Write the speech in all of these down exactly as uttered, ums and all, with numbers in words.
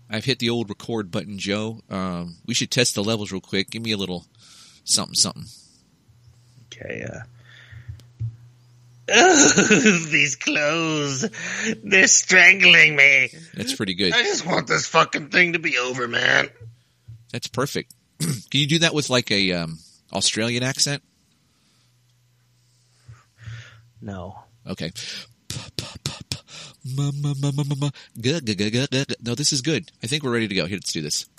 I've hit the old record button, Joe. Um, we should test the levels real quick. Give me a little something, something. Okay, uh... Ugh, these clothes, they're strangling me. That's pretty good. I just want this fucking thing to be over, man. That's perfect. Can you do that with like a um, Australian accent? No. Okay. No, this is good. I think we're ready to go. Here, let's do this.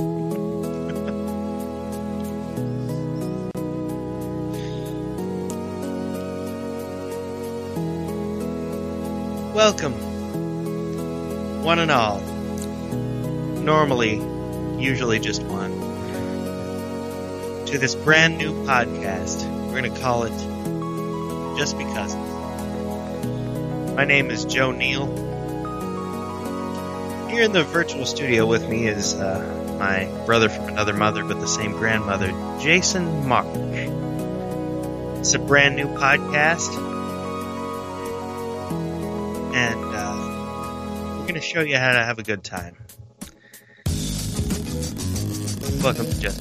Welcome, one and all. Normally, usually just one. To this brand new podcast. We're going to call it Just Because. My name is Joe Neal. Here in the virtual studio with me is uh, my brother from another mother but the same grandmother, Jason March. It's a brand new podcast. And uh, we're going to show you how to have a good time. Welcome to Just.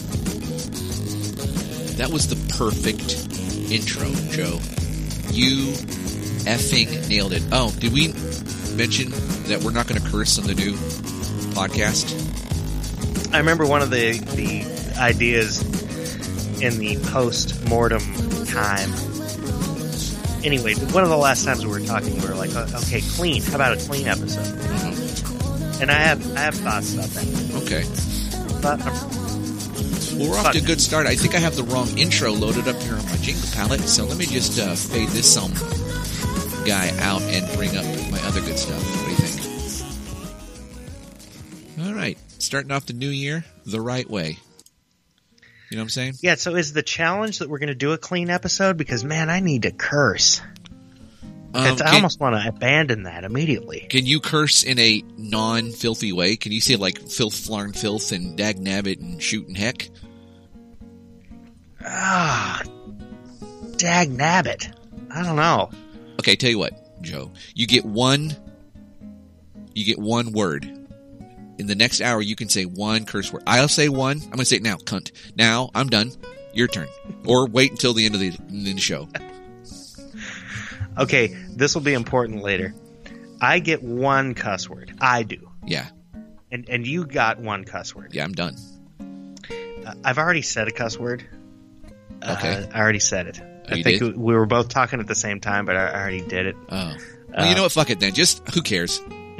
That was the perfect intro, Joe. You effing nailed it. Oh, did we mention that we're not going to curse on the new podcast? I remember one of the, the ideas in the post-mortem time. Anyway, one of the last times we were talking, we were like, okay, clean. How about a clean episode? Mm-hmm. And I have I have thoughts about that. Okay. But, well, we're off to a good start. I think I have the wrong intro loaded up here on my jingle palette, so let me just uh, fade this some guy out and bring up my other good stuff. What do you think? All right. Starting off the new year the right way. You know what I'm saying? Yeah, so is the challenge that we're going to do a clean episode? Because, man, I need to curse. Um, can, I almost want to abandon that immediately. Can you curse in a non-filthy way? Can you say, like, filth, flarn, filth, and dag nabbit, and shoot and heck? Ah, dag nabbit. I don't know. Okay, tell you what, Joe. You get one, you get one word. In the next hour, you can say one curse word. I'll say one. I'm going to say it now, cunt. Now, I'm done. Your turn. Or wait until the end of the, the show. Okay, this will be important later. I get one cuss word. I do. Yeah. And and you got one cuss word. Yeah, I'm done. Uh, I've already said a cuss word. Okay. Uh, I already said it. Oh, I you think did? we were both talking at the same time, but I, I already did it. Oh. Well, uh, you know what? Fuck it then. Just, who cares?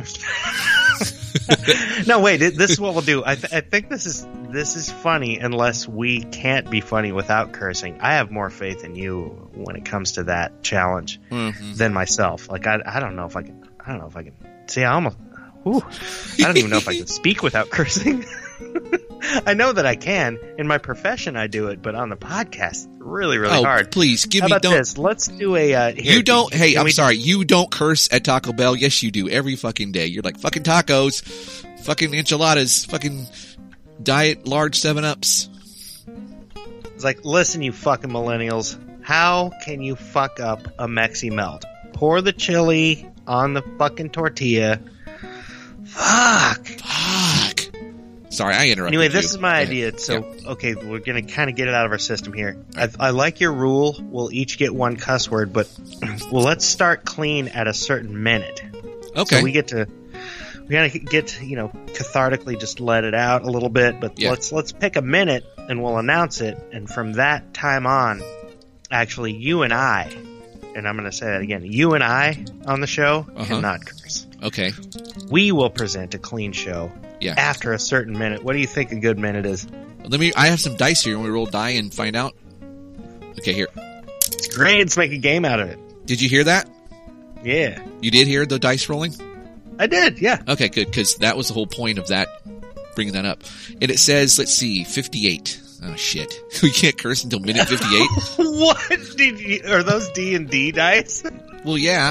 No, wait. This is what we'll do. I, th- I think this is this is funny unless we can't be funny without cursing. I have more faith in you when it comes to that challenge mm-hmm. than myself. Like I, I don't know if I can. I don't know if I can. See, I almost. Whew, I don't even know if I can speak without cursing. I know that I can. In my profession, I do it, but on the podcast, really, really oh, hard. Please give How me. about Don't. this? Let's do a. Uh, here, you don't. can, hey, can I'm we, sorry. You don't curse at Taco Bell. Yes, you do. Every fucking day. You're like fucking tacos, fucking enchiladas, fucking diet large seven ups. It's like, listen, you fucking millennials. How can you fuck up a Mexi Melt? Pour the chili on the fucking tortilla. Fuck. Fuck. Sorry, I interrupted Anyway, you. this is my yeah. idea. So, yeah. okay, we're going to kind of get it out of our system here. I, I like your rule. We'll each get one cuss word, but well, let's start clean at a certain minute. Okay. So we get to we got to get to, you know, cathartically just let it out a little bit, but yeah. let's let's pick a minute and we'll announce it, and from that time on, actually, you and I, and I'm going to say that again, you and I on the show uh-huh. cannot curse. Okay. We will present a clean show. Yeah. After a certain minute. What do you think a good minute is? Let me. I have some dice here. When we roll die and find out. Okay, here. It's great. Let's make a game out of it. Did you hear that? Yeah. You did hear the dice rolling? I did. Yeah. Okay, good. Because that was the whole point of that. Bringing that up, and it says, let's see, fifty-eight. Oh shit, we can't curse until minute fifty-eight. What did you? Are those D and D dice? Well, yeah.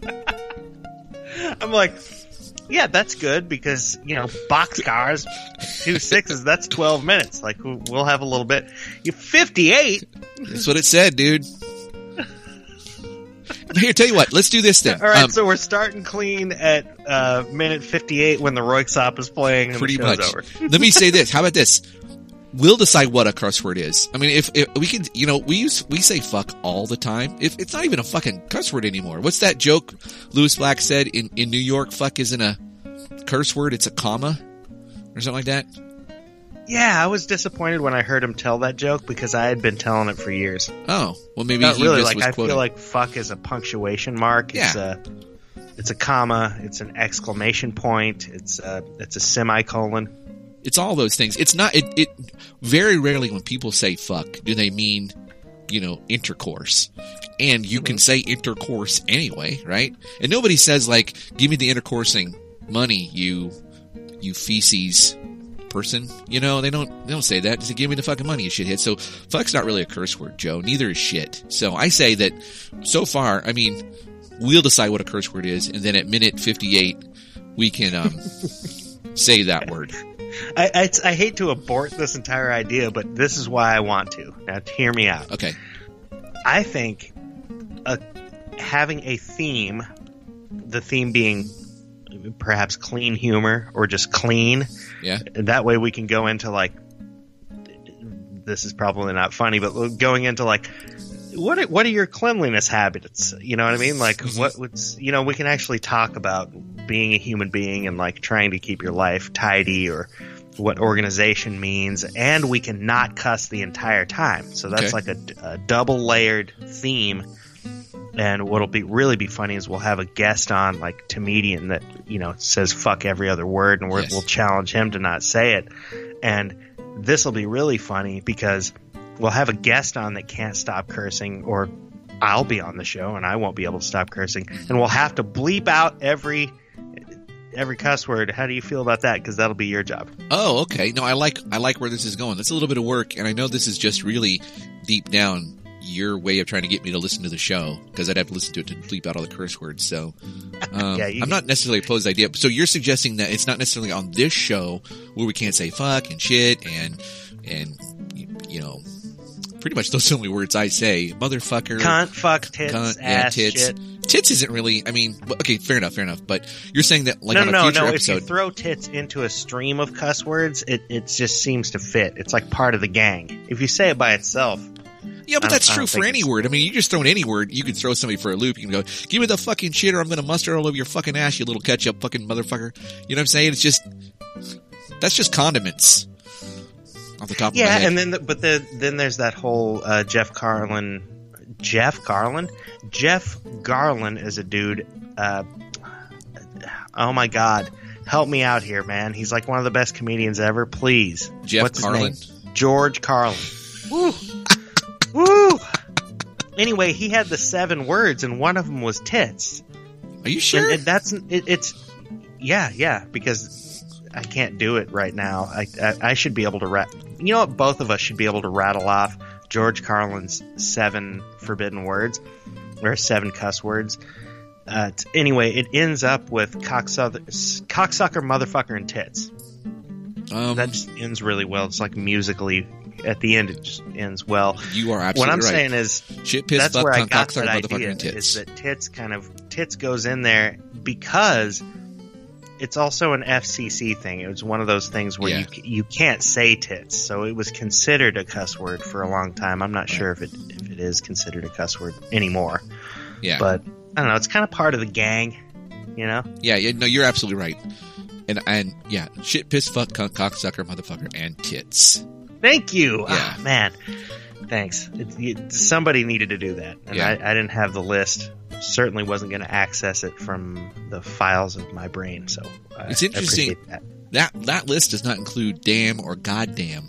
I'm like. Yeah, that's good because, you know, boxcars, two sixes, that's twelve minutes. Like, we'll have a little bit. You fifty-eight? That's what it said, dude. Here, tell you what. Let's do this then. All right, um, so we're starting clean at uh, minute fifty-eight when the Royksop is playing. And pretty the show's much. Over. Let me say this. How about this? We'll decide what a cuss word is. I mean, if, if we can, you know, we use we say fuck all the time. If it's not even a fucking cuss word anymore. What's that joke Lewis Black said in in New York? Fuck isn't a curse word; it's a comma or something like that. Yeah, I was disappointed when I heard him tell that joke because I had been telling it for years. Oh, well, maybe Not he really. just Like was I quoting. feel like fuck is a punctuation mark. It's Yeah. a it's a comma. It's an exclamation point. It's a it's a semicolon. It's all those things. It's not. It, it very rarely when people say fuck do they mean, you know, intercourse. And you can say intercourse anyway, right? And nobody says like, "Give me the intercoursing money, you you feces." person, you know, they don't they don't say that. They say, give me the fucking money, you shithead. So fuck's not really a curse word, Joe. Neither is shit. So I say that so far, I mean, we'll decide what a curse word is, and then at minute fifty-eight, we can um, say that word. I, I I hate to abort this entire idea, but this is why I want to. Now, hear me out. Okay. I think a, having a theme, the theme being perhaps clean humor or just clean. Yeah. And that way we can go into like, this is probably not funny, but going into like, what are, what are your cleanliness habits? You know what I mean? Like what would, you know, we can actually talk about being a human being and like trying to keep your life tidy or what organization means. And we can not cuss the entire time. So that's Okay. like a, a double layered theme. And what'll be really be funny is we'll have a guest on, like comedian that, you know, says fuck every other word, and we're, Yes. we'll challenge him to not say it. And this will be really funny because we'll have a guest on that can't stop cursing, or I'll be on the show and I won't be able to stop cursing, and we'll have to bleep out every every cuss word. How do you feel about that? Because that'll be your job. Oh, okay. No, I like I like where this is going. That's a little bit of work, and I know this is just really deep down your way of trying to get me to listen to the show, because I'd have to listen to it to bleep out all the curse words. So um, Yeah, you- I'm not necessarily opposed to the idea. So you're suggesting that it's not necessarily on this show where we can't say fuck and shit and and you know, pretty much those only words I say. Motherfucker, Cunt, fuck, tits, cunt, yeah, ass, tits. shit. Tits isn't really. I mean, okay, fair enough, fair enough. But you're saying that like no, on a no, future no. If episode. you throw tits into a stream of cuss words, it, it just seems to fit. It's like part of the gang. If you say it by itself, Yeah, but I don't- that's I true don't for think any it's- word. I mean, you just throw in any word, you can throw somebody for a loop. You can go, give me the fucking shit or I'm going to mustard all over your fucking ass, you little ketchup fucking motherfucker. You know what I'm saying? It's just, that's just condiments off the top yeah. of my head. And then, the, but the, then there's that whole uh, Jeff Garlin. Jeff Garland. Jeff Garlin is a dude. Uh, oh my God, help me out here, man. He's like one of the best comedians ever. Please, Jeff What's his Carlin? name? George Carlin. Woo, woo. Anyway, he had the seven words, and one of them was tits. Are you sure? And, and that's it, it's yeah, yeah. Because I can't do it right now. I I, I should be able to rat. You know what? Both of us should be able to rattle off George Carlin's seven forbidden words or seven cuss words. Uh, t- anyway, it ends up with cocksucker, cocksucker, motherfucker, and tits. um, That just ends really well. It's like musically at the end, it just ends well. you are absolutely What I'm right. saying is, Shit, piss, that's fuck, where I cunt, got cocksucker, that motherfucker, idea. and tits. Is that tits kind of tits goes in there because it's also an F C C thing. It was one of those things where Yeah. you you can't say tits, so it was considered a cuss word for a long time. I'm not sure if it if it is considered a cuss word anymore, Yeah. but I don't know. It's kind of part of the gang, you know. yeah, yeah, no, you're absolutely right. And, and yeah, shit, piss, fuck, cunt, cocksucker, motherfucker, and tits. Thank you, Yeah. ah, man. Thanks. It, it, somebody needed to do that, and Yeah. I, I didn't have the list. Certainly wasn't going to access it from the files of my brain. So I, It's interesting. I appreciate that. That that list does not include damn or goddamn.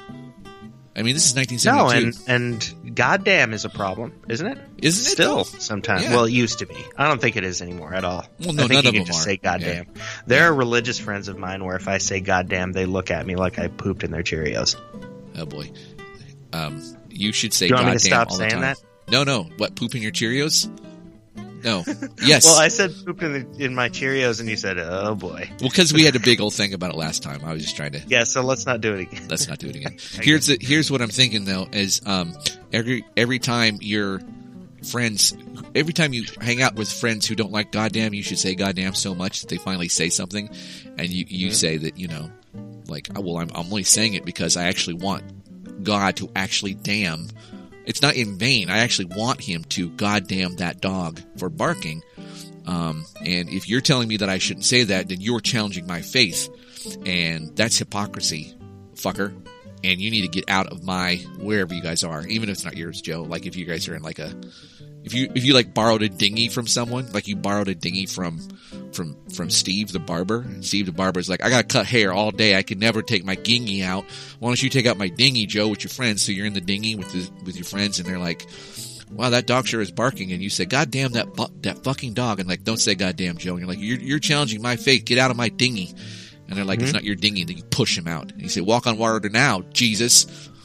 I mean, this is nineteen No, seventy-two. and and goddamn is a problem, isn't it? Isn't it, Still though? sometimes? Yeah. Well, it used to be. I don't think it is anymore at all. Well, no, I think none you of can them just are. say goddamn. There are religious friends of mine where if I say goddamn, they look at me like I pooped in their Cheerios. Oh boy. Um, you should say Do you want goddamn me to stop all saying the time. that? No, no. What, pooping your Cheerios? No. Yes. Well, I said pooped in, the, in my Cheerios, and you said, "Oh boy." Well, because we had a big old thing about it last time. I was just trying to. Yeah, so let's not do it again. Let's not do it again. Here's the, here's what I'm thinking though: is um every every time your friends, every time you hang out with friends who don't like goddamn, you should say goddamn so much that they finally say something, and you you mm-hmm. say that, you know, like, well, I'm, I'm only saying it because I actually want God to actually damn. It's not in vain. I actually want him to goddamn that dog for barking. Um, and if you're telling me that I shouldn't say that, then you're challenging my faith, and that's hypocrisy, fucker. And you need to get out of my wherever you guys are, even if it's not yours, Joe. Like if you guys are in like a, if you if you like borrowed a dinghy from someone, like you borrowed a dinghy from from from Steve the barber. And Steve the barber is like, I gotta cut hair all day. I can never take my dinghy out. Why don't you take out my dinghy, Joe, with your friends? So you're in the dinghy with the, with your friends, and they're like, wow, that dog sure is barking. And you say, God damn that bu- that fucking dog. And like, don't say goddamn, Joe. And you're like, you're you're challenging my faith. Get out of my dinghy. And they're like, mm-hmm. It's not your dinghy. Then you push him out. And you say, walk on water now, Jesus.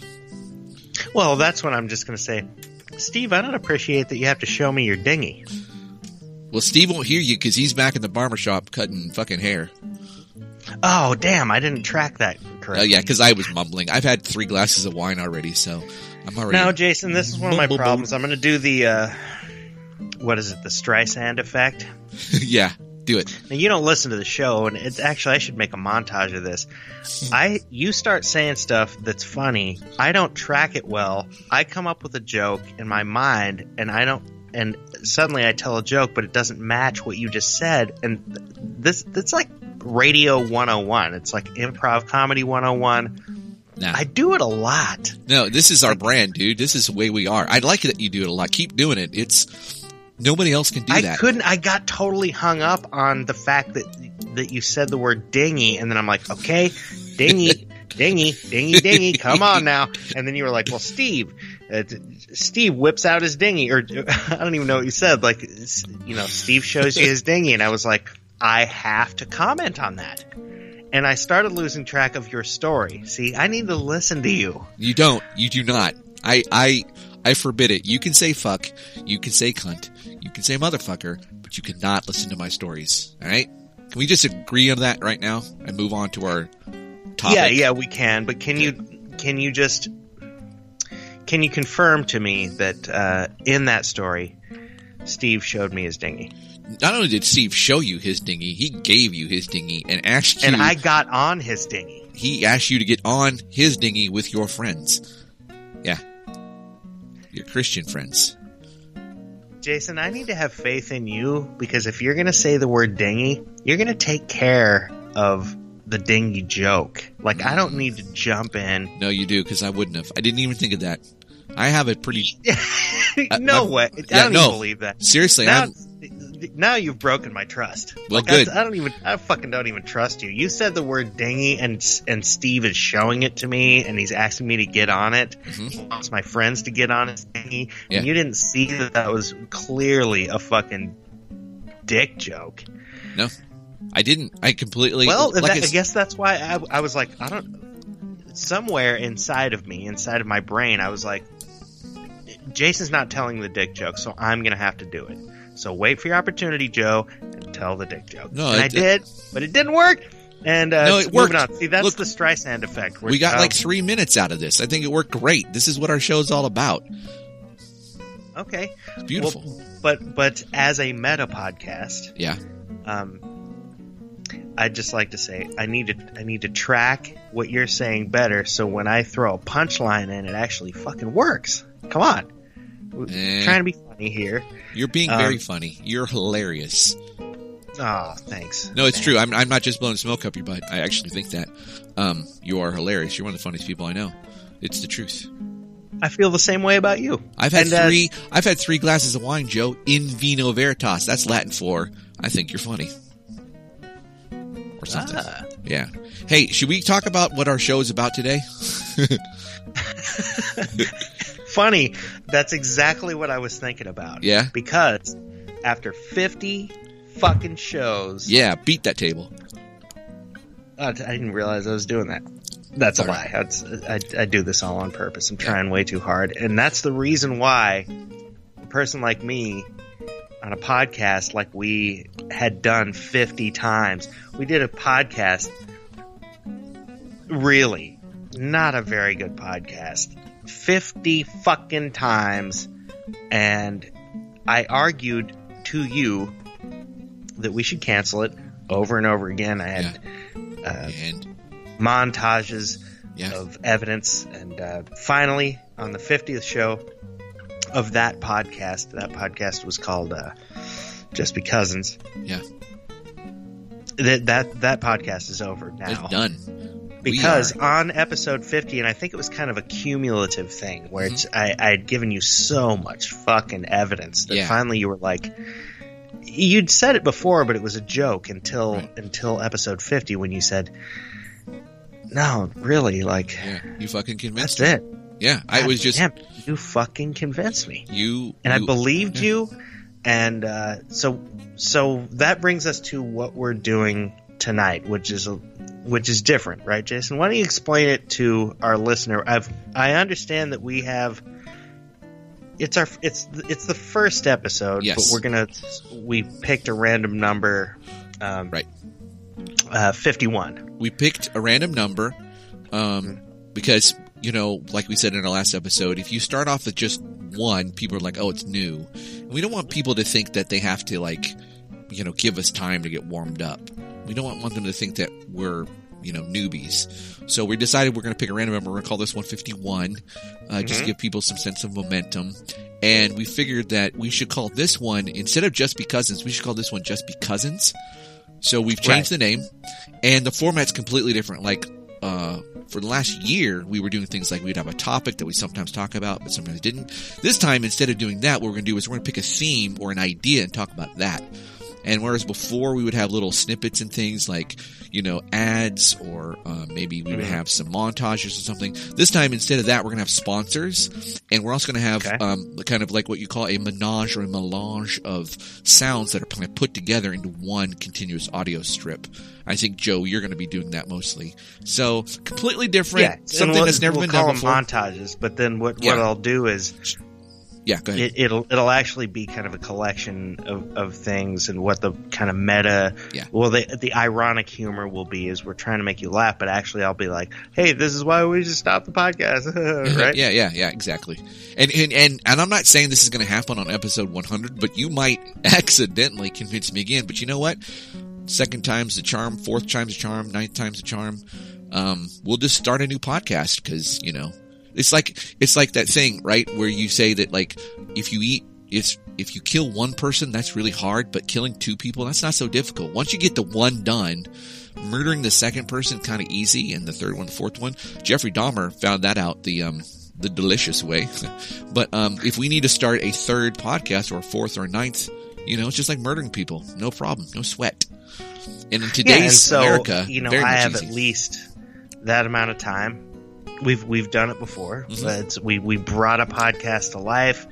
Well, that's when I'm just going to say, Steve, I don't appreciate that you have to show me your dinghy. Well, Steve won't hear you because he's back in the barber shop cutting fucking hair. Oh, damn. I didn't track that correctly. Oh, yeah, because I was mumbling. I've had three glasses of wine already, so I'm already... Now, Jason, this is one of my problems. I'm going to do the, uh, what is it, the Streisand effect? Yeah. Do it. Now, you don't listen to the show, and it's actually, I should make a montage of this. I, you start saying stuff that's funny. I don't track it well. I come up with a joke in my mind, and I don't, and suddenly I tell a joke, but it doesn't match what you just said. And this, that's like radio one oh one. It's like improv comedy one oh one. No. I do it a lot. No, this is our brand, dude. This is the way we are. I like that you do it a lot. Keep doing it. It's, nobody else can do I that. I couldn't. I got totally hung up on the fact that that you said the word dingy, and then I'm like, okay, dingy, dingy, dingy, dingy, come on now. And then you were like, well, Steve, uh, Steve whips out his dinghy, or I don't even know what you said. Like, you know, Steve shows you his dinghy, and I was like, I have to comment on that. And I started losing track of your story. See, I need to listen to you. You don't. You do not. I, I, I forbid it. You can say fuck. You can say cunt. You can say motherfucker, but you cannot listen to my stories. All right? Can we just agree on that right now and move on to our topic? Yeah, yeah, we can. But can you can you just can you confirm to me that uh, in that story, Steve showed me his dinghy? Not only did Steve show you his dinghy, he gave you his dinghy and asked you. And I got on his dinghy. He asked you to get on his dinghy with your friends. Yeah. Your Christian friends. Jason, I need to have faith in you, because if you're going to say the word dinghy, you're going to take care of the dinghy joke. Like, I don't need to jump in. No, you do, because I wouldn't have. I didn't even think of that. I have a pretty... no uh, way. I yeah, don't no. even believe that. Seriously, now, I'm... now you've broken my trust. Well, like, good. I, I don't even... I fucking don't even trust you. You said the word dinghy, and and Steve is showing it to me, and he's asking me to get on it. Mm-hmm. He wants my friends to get on his dinghy. Yeah. And you didn't see that that was clearly a fucking dick joke. No, I didn't. I completely... Well, like that, I guess that's why I, I was like, I don't... Somewhere inside of me, inside of my brain, I was like, Jason's not telling the dick joke, so I'm going to have to do it. So wait for your opportunity, Joe, and tell the dick joke. No, and it, I did, but it didn't work. And uh, no, it worked. On. See, that's Look, the Streisand effect. We got uh, like three minutes out of this. I think it worked great. This is what our show's all about. Okay, it's beautiful. Well, but but as a meta podcast, yeah. Um, I'd just like to say I need to I need to track what you're saying better, so when I throw a punchline in, it actually fucking works. Come on, eh, trying to be funny here. You're being um, very funny. You're hilarious. Oh, thanks. No, it's thanks. true. I'm I'm not just blowing smoke up your butt. I actually think that um, you are hilarious. You're one of the funniest people I know. It's the truth. I feel the same way about you. I've had and, three. Uh, I've had three glasses of wine, Joe. In vino veritas. That's Latin for I think you're funny, or something. Ah. Yeah. Hey, should we talk about what our show is about today? Funny. That's exactly what I was thinking about. Yeah. Because after fifty fucking shows. Yeah, beat that table. Uh, I didn't realize I was doing that. That's a lie. That's, I, I do this all on purpose. I'm trying way too hard. And that's the reason why a person like me on a podcast like we had done fifty times. We did a podcast, really, not a very good podcast, fifty fucking times. And I argued to you that we should cancel it over and over again. I had yeah. uh, and montages yeah. of evidence, and uh, finally, on the fiftieth show of that podcast, that podcast was called uh, Just Be Cousins. Yeah. That that that podcast is over now. It's done. Because on episode fifty, and I think it was kind of a cumulative thing where Mm-hmm. it's I, I had given you so much fucking evidence that Yeah. finally you were like, you'd said it before, but it was a joke until Right. until episode fifty when you said, no, really, like, Yeah, you fucking convinced that's me. it. Yeah, I God was just damn, you fucking convinced me, you, and you I believed yeah. you, and uh, so so that brings us to what we're doing tonight, which is a which is different, right, Jason? Why don't you explain it to our listener? I've I understand that we have it's our it's it's the first episode, Yes. but we're gonna we picked a random number, um, Right. uh, fifty-one. We picked a random number um, because, you know, like we said in our last episode, if you start off with just one, people are like, oh, it's new. And we don't want people to think that they have to, like, you know, give us time to get warmed up. We don't want them to think that we're, you know, newbies. So we decided we're going to pick a random number. We're going to call this one fifty-one, uh, mm-hmm. just to give people some sense of momentum. And we figured that we should call this one, instead of Just Be Cousins, we should call this one Just Be Cousins. So we've changed Right. the name, and the format's completely different. Like, uh, for the last year, we were doing things like we'd have a topic that we sometimes talk about, but sometimes didn't. This time, instead of doing that, what we're going to do is we're going to pick a theme or an idea and talk about that. And whereas before we would have little snippets and things like, you know, ads, or uh, maybe we would have some montages or something. This time, instead of that, we're going to have sponsors, and we're also going to have Okay. um, kind of like what you call a menage or a melange of sounds that are kind of put together into one continuous audio strip. I think, Joe, you're going to be doing that mostly. So completely different, Yeah, something we'll, that's never we'll been call done them before. montages. But then what Yeah. what I'll do is Yeah, go ahead. it, it'll it'll actually be kind of a collection of, of things, and what the kind of meta. Yeah. Well, the the ironic humor will be is we're trying to make you laugh, but actually I'll be like, hey, this is why we should stop the podcast, right? Yeah, yeah, yeah, exactly. And and and, and I'm not saying this is going to happen on episode one hundred, but you might accidentally convince me again. But you know what? Second time's the charm, fourth time's the charm, ninth time's the charm. Um, we'll just start a new podcast because, you know, it's like it's like that thing, right, where you say that, like, if you eat, it's if you kill one person, that's really hard, but killing two people, that's not so difficult. Once you get the one done, murdering the second person kind of easy, and the third one, the fourth one. Jeffrey Dahmer found that out the um the delicious way. But um, if we need to start a third podcast or a fourth or a ninth, you know, it's just like murdering people, no problem, no sweat. And in today's Yeah, and so, America, you know, very I much have easy. at least that amount of time. We've we've done it before. Mhm. It's, we we brought a podcast to life.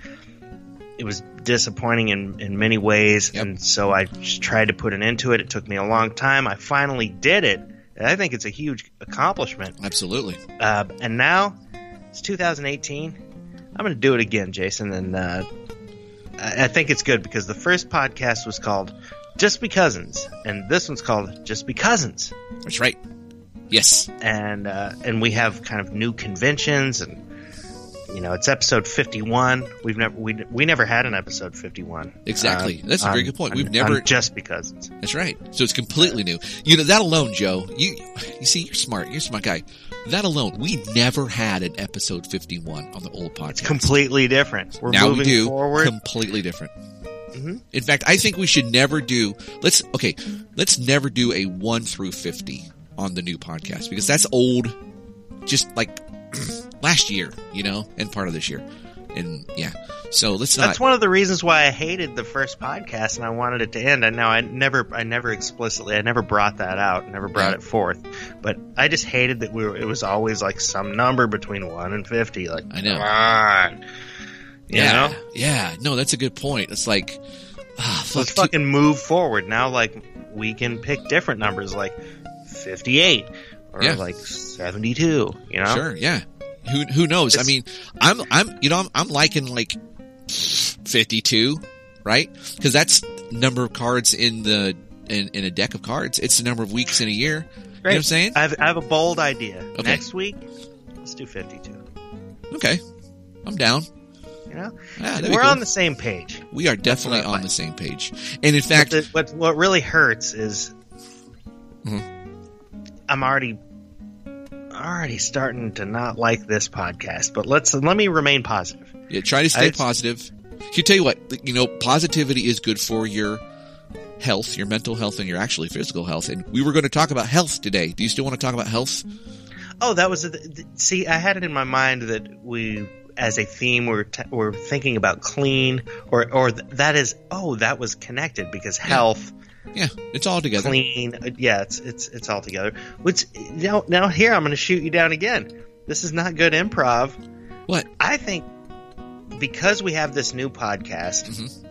It was disappointing in, in many ways, Yep. and so I just tried to put an end to it. It took me a long time. I finally did it, and I think it's a huge accomplishment. Absolutely. Uh, and now it's two thousand eighteen. I'm going to do it again, Jason, and uh, I I think it's good because the first podcast was called Just Be Cousins, and this one's called Just Be Cousins. That's right. Yes. And uh, and we have kind of new conventions, and you know, it's episode fifty-one. We've never we we never had an episode fifty-one. Exactly. Uh, That's a very on- good point. on- We've never. on Just Be Cousins. That's right. So it's completely new. You know, that alone, Joe, you you see, you're smart. You're a smart guy. That alone, we never had an episode fifty-one on the old podcast. It's completely different. We're now moving we do. forward. Completely different. hmm In fact, I think we should never do, let's, okay, let's never do a one through fifty on the new podcast, because that's old, just like last year, you know, and part of this year. And yeah, so let's not. That's one of the reasons why I hated the first podcast and I wanted it to end. And now I never, I never explicitly, I never brought that out, never brought Yeah. it forth. But I just hated that we were. It was always like some number between one and fifty. Like, I know. come on, you yeah. know. Yeah. No, that's a good point. It's like, ah, fuck, Let's fucking move forward now. Like we can pick different numbers, like fifty-eight or Yeah. like seventy-two. You know. Sure, yeah. Who who knows? I It's- mean, I'm I'm you know I'm, I'm liking like fifty-two, right? Because that's number of cards in the in, in a deck of cards. It's the number of weeks in a year. You know what I'm saying? I have, I have a bold idea. Okay. Next week, let's do fifty-two. Okay, I'm down. You know, Ah, we're on the same page. We are definitely on the same page. And in fact, the, what what really hurts is mm-hmm. I'm already already starting to not like this podcast. But let's let me remain positive. Yeah, try to stay I, positive. Can tell you what, you know, positivity is good for your health, your mental health, and your actually physical health. And we were going to talk about health today. Do you still want to talk about health? Oh, that was a, see. I had it in my mind that we, as a theme, we're t- we're thinking about clean, or or th- that is. Oh, that was connected because health. Yeah, it's all together. Clean. Uh, yeah, it's it's it's all together. Which now now here I'm going to shoot you down again. This is not good improv. What? I think because we have this new podcast,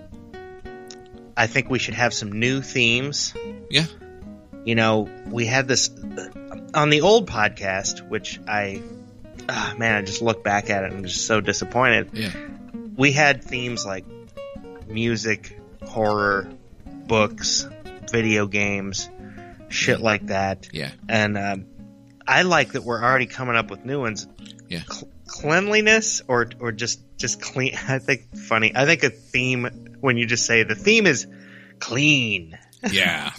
mm-hmm. I think we should have some new themes. Yeah. You know, we had this on the old podcast, which I, oh man, I just look back at it and I'm just so disappointed. Yeah. We had themes like music, horror, books, video games, shit like that. Yeah. And um, I like that we're already coming up with new ones. Yeah. Cl- cleanliness or or just just clean. I think funny. I think a theme when you just say the theme is clean. Yeah.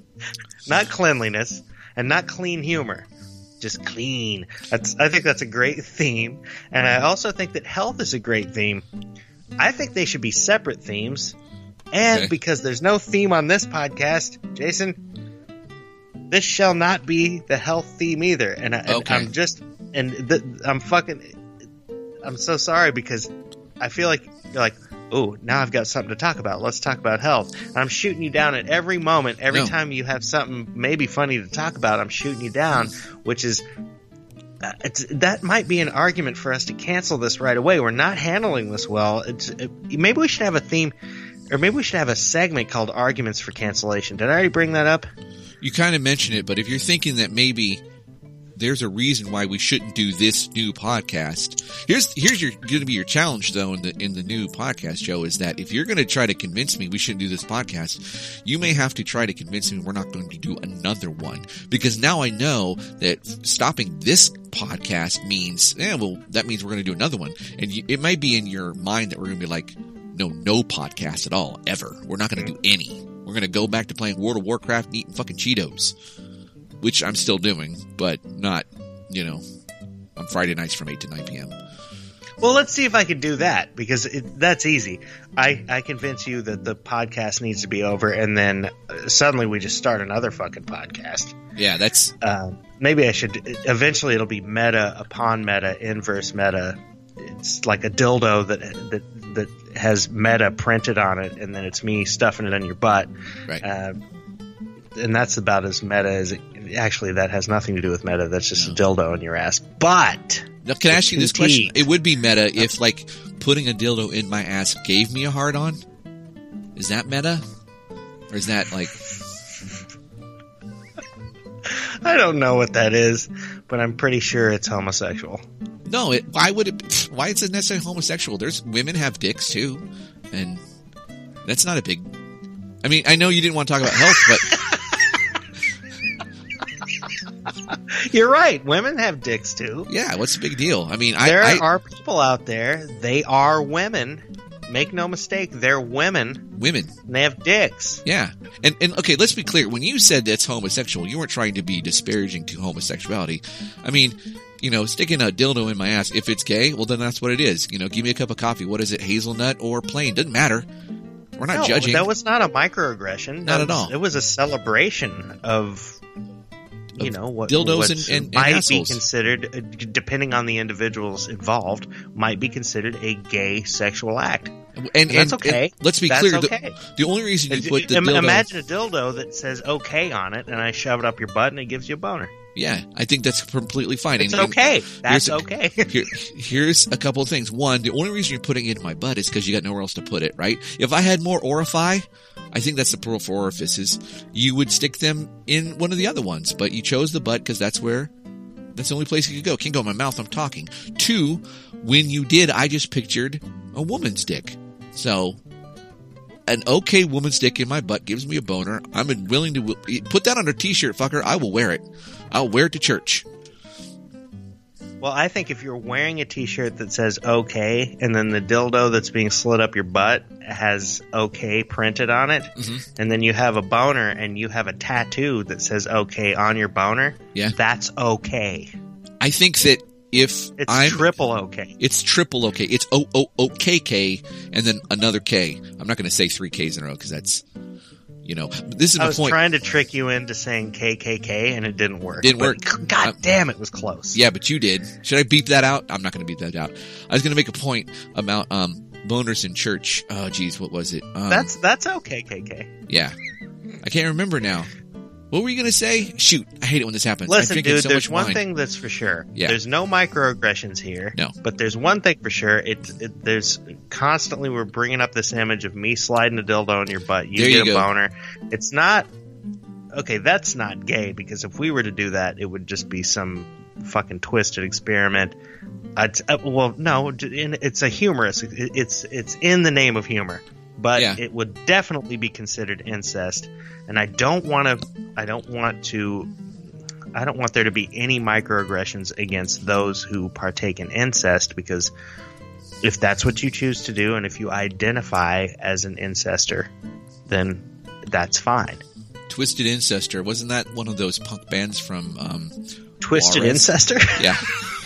Not cleanliness and not clean humor. Just clean. That's I think that's a great theme. And I also think that health is a great theme. I think they should be separate themes. And okay. because there's no theme on this podcast, Jason, this shall not be the health theme either. And, I, okay. and I'm just and th- I'm fucking I'm so sorry because I feel like you're like, oh, now I've got something to talk about. Let's talk about health. And I'm shooting you down at every moment. Every no. time you have something maybe funny to talk about, I'm shooting you down, which is uh, it's, that might be an argument for us to cancel this right away. We're not handling this well. It's, it, maybe we should have a theme, or maybe we should have a segment called Arguments for Cancellation. Did I already bring that up? You kind of mentioned it, but if you're thinking that maybe there's a reason why we shouldn't do this new podcast. Here's here's your going to be your challenge though in the in the new podcast, Joe, is that if you're going to try to convince me we shouldn't do this podcast, you may have to try to convince me we're not going to do another one, because now I know that stopping this podcast means, yeah, well, that means we're going to do another one, and you, it might be in your mind that we're going to be like, no, no podcast at all ever. We're not going to do any. We're going to go back to playing World of Warcraft and eating fucking Cheetos. Which I'm still doing, but not, you know, on Friday nights from eight to nine p.m. Well, let's see if I can do that, because it, that's easy. I, I convince you that the podcast needs to be over, and then uh, suddenly we just start another fucking podcast. Yeah, that's... Uh, maybe I should... Eventually it'll be meta upon meta, inverse meta. It's like a dildo that that that has meta printed on it, and then it's me stuffing it in your butt. Right. Uh, and that's about as meta as it... Actually, that has nothing to do with meta. That's just no. a dildo in your ass. But now, can I ask you this question? It would be meta if, like, putting a dildo in my ass gave me a hard-on. Is that meta, or is that like? I don't know what that is, but I'm pretty sure it's homosexual. No, it, why would it? Why is it necessarily homosexual? There's women have dicks too, and that's not a big. I mean, I know you didn't want to talk about health, but. You're right. Women have dicks too. Yeah, what's the big deal? I mean, there I, I, are people out there. They are women. Make no mistake, they're women. Women. And they have dicks. Yeah. And and okay, let's be clear. When you said that's homosexual, you weren't trying to be disparaging to homosexuality. I mean, you know, sticking a dildo in my ass, if it's gay, well then that's what it is. You know, give me a cup of coffee. What is it, hazelnut or plain? Doesn't matter. We're not no, judging. That was not a microaggression. Not was, at all. It was a celebration of you know what dildos what and, and, might and be considered, depending on the individuals involved, might be considered a gay sexual act. And, and that's and, okay. And let's be that's clear. Okay. The, the only reason you put the dildo... Imagine a dildo that says "okay" on it, and I shove it up your butt, and it gives you a boner. Yeah, I think that's completely fine. It's and, okay. That's a, okay. here, here's a couple of things. One, the only reason you're putting it in my butt is because you got nowhere else to put it, right? If I had more orify, I think that's the plural for orifices, you would stick them in one of the other ones. But you chose the butt because that's where, that's the only place you could go. Can't go in my mouth, I'm talking. Two, when you did, I just pictured a woman's dick. So, an okay woman's dick in my butt gives me a boner. I'm willing to put that on a t-shirt, fucker. I will wear it. I'll wear it to church. Well, Well, I think if you're wearing a T-shirt that says "okay" and then the dildo that's being slid up your butt has "okay" printed on it, mm-hmm. and then you have a boner and you have a tattoo that says "okay" on your boner, yeah, that's okay. I think that if it's I'm, triple okay, it's triple okay. It's O O O K K and then another K. I'm not going to say three Ks in a row because that's. You know, this is my I was point. trying to trick you into saying K K K, and it didn't work. Didn't work. God damn, it was close. Yeah, but you did. Should I beep that out? I'm not going to beep that out. I was going to make a point about um, boners in church. Oh, geez, what was it? Um, that's that's okay, K K. Yeah, I can't remember now. What were you going to say? Shoot, I hate it when this happens. Listen, dude, so there's much one wine. thing that's for sure. Yeah. There's no microaggressions here. No. But there's one thing for sure. It, it there's constantly we're bringing up this image of me sliding a dildo in your butt. You there get you a go. boner. It's not okay. That's not gay because if we were to do that, it would just be some fucking twisted experiment. I'd, uh, well, no, it's a humorous. It's it's in the name of humor. But yeah. it would definitely be considered incest, and I don't want to. I don't want to. I don't want there to be any microaggressions against those who partake in incest, because if that's what you choose to do, and if you identify as an incester, then that's fine. Twisted Incester, wasn't that one of those punk bands from um, Twisted Walrus? Incester? Yeah.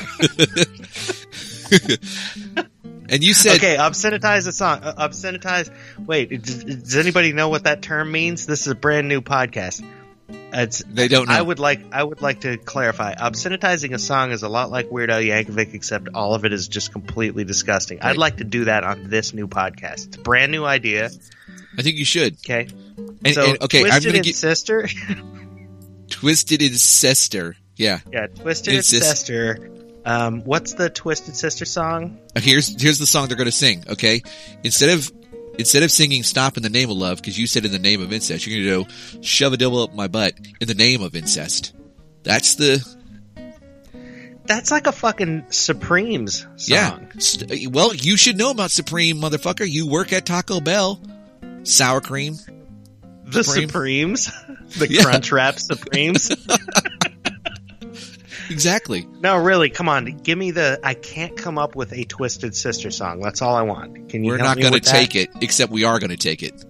And you said... Okay, obscenitize a song. Uh, obscenitize... Wait, does, does anybody know what that term means? This is a brand new podcast. It's, they don't know. I would like I would like to clarify. Obscenitizing a song is a lot like Weird Al Yankovic, except all of it is just completely disgusting. Right. I'd like to do that on this new podcast. It's a brand new idea. I think you should. Okay. And, so, and, okay, Twisted I'm gonna get... Sister. Twisted Incester. Yeah. Yeah, Twisted Incester. Um, what's the Twisted Sister song? Here's here's the song they're going to sing. Okay, instead of instead of singing "Stop in the Name of Love" because you said in the name of incest, you're going to go "Shove a double up my butt" in the name of incest. That's the. That's like a fucking Supremes song. Yeah. Well, you should know about Supreme, motherfucker. You work at Taco Bell. Sour cream. The Supreme. Supremes. The Yeah. Crunchwrap Supremes. Exactly. No, really, come on. Give me the... I can't come up with a Twisted Sister song. That's all I want. Can you We're help not me going to with that? take it, except we are going to take it.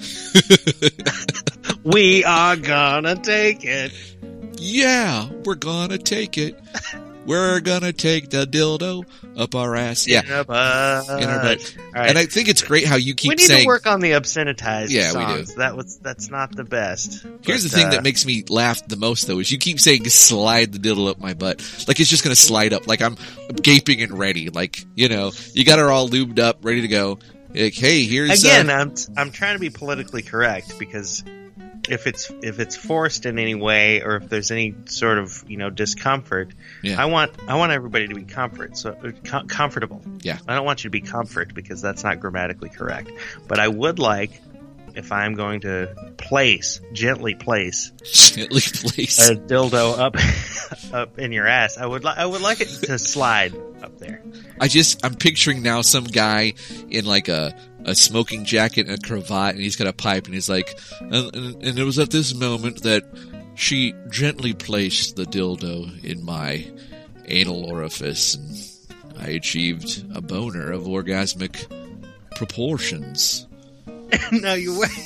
We are gonna take it. Yeah, we're going to take it. We're going to take the dildo up our ass. Yeah. In our butt. In our butt. All right. And I think it's great how you keep we need saying... to work on the obscenitized Yeah, we songs. do. That was that's not the best. Here's but, the thing uh, that makes me laugh the most, though, is you keep saying slide the diddle up my butt. Like it's just going to slide up. Like I'm gaping and ready. Like, you know, you got her all lubed up, ready to go. Like, hey, here's... Again, uh, I'm I'm trying to be politically correct because if it's if it's forced in any way or if there's any sort of, you know, discomfort, Yeah. I want I want everybody to be comfort so uh, com- comfortable. Yeah. I don't want you to be comfort because that's not grammatically correct. But I would like, if I'm going to place gently place gently place. a dildo up up in your ass, I would li- I would like it to slide up there. I just, I'm picturing now some guy in like a, a smoking jacket and a cravat, and he's got a pipe, and he's like, and, and, and it was at this moment that she gently placed the dildo in my anal orifice, and I achieved a boner of orgasmic proportions. No, you're wearing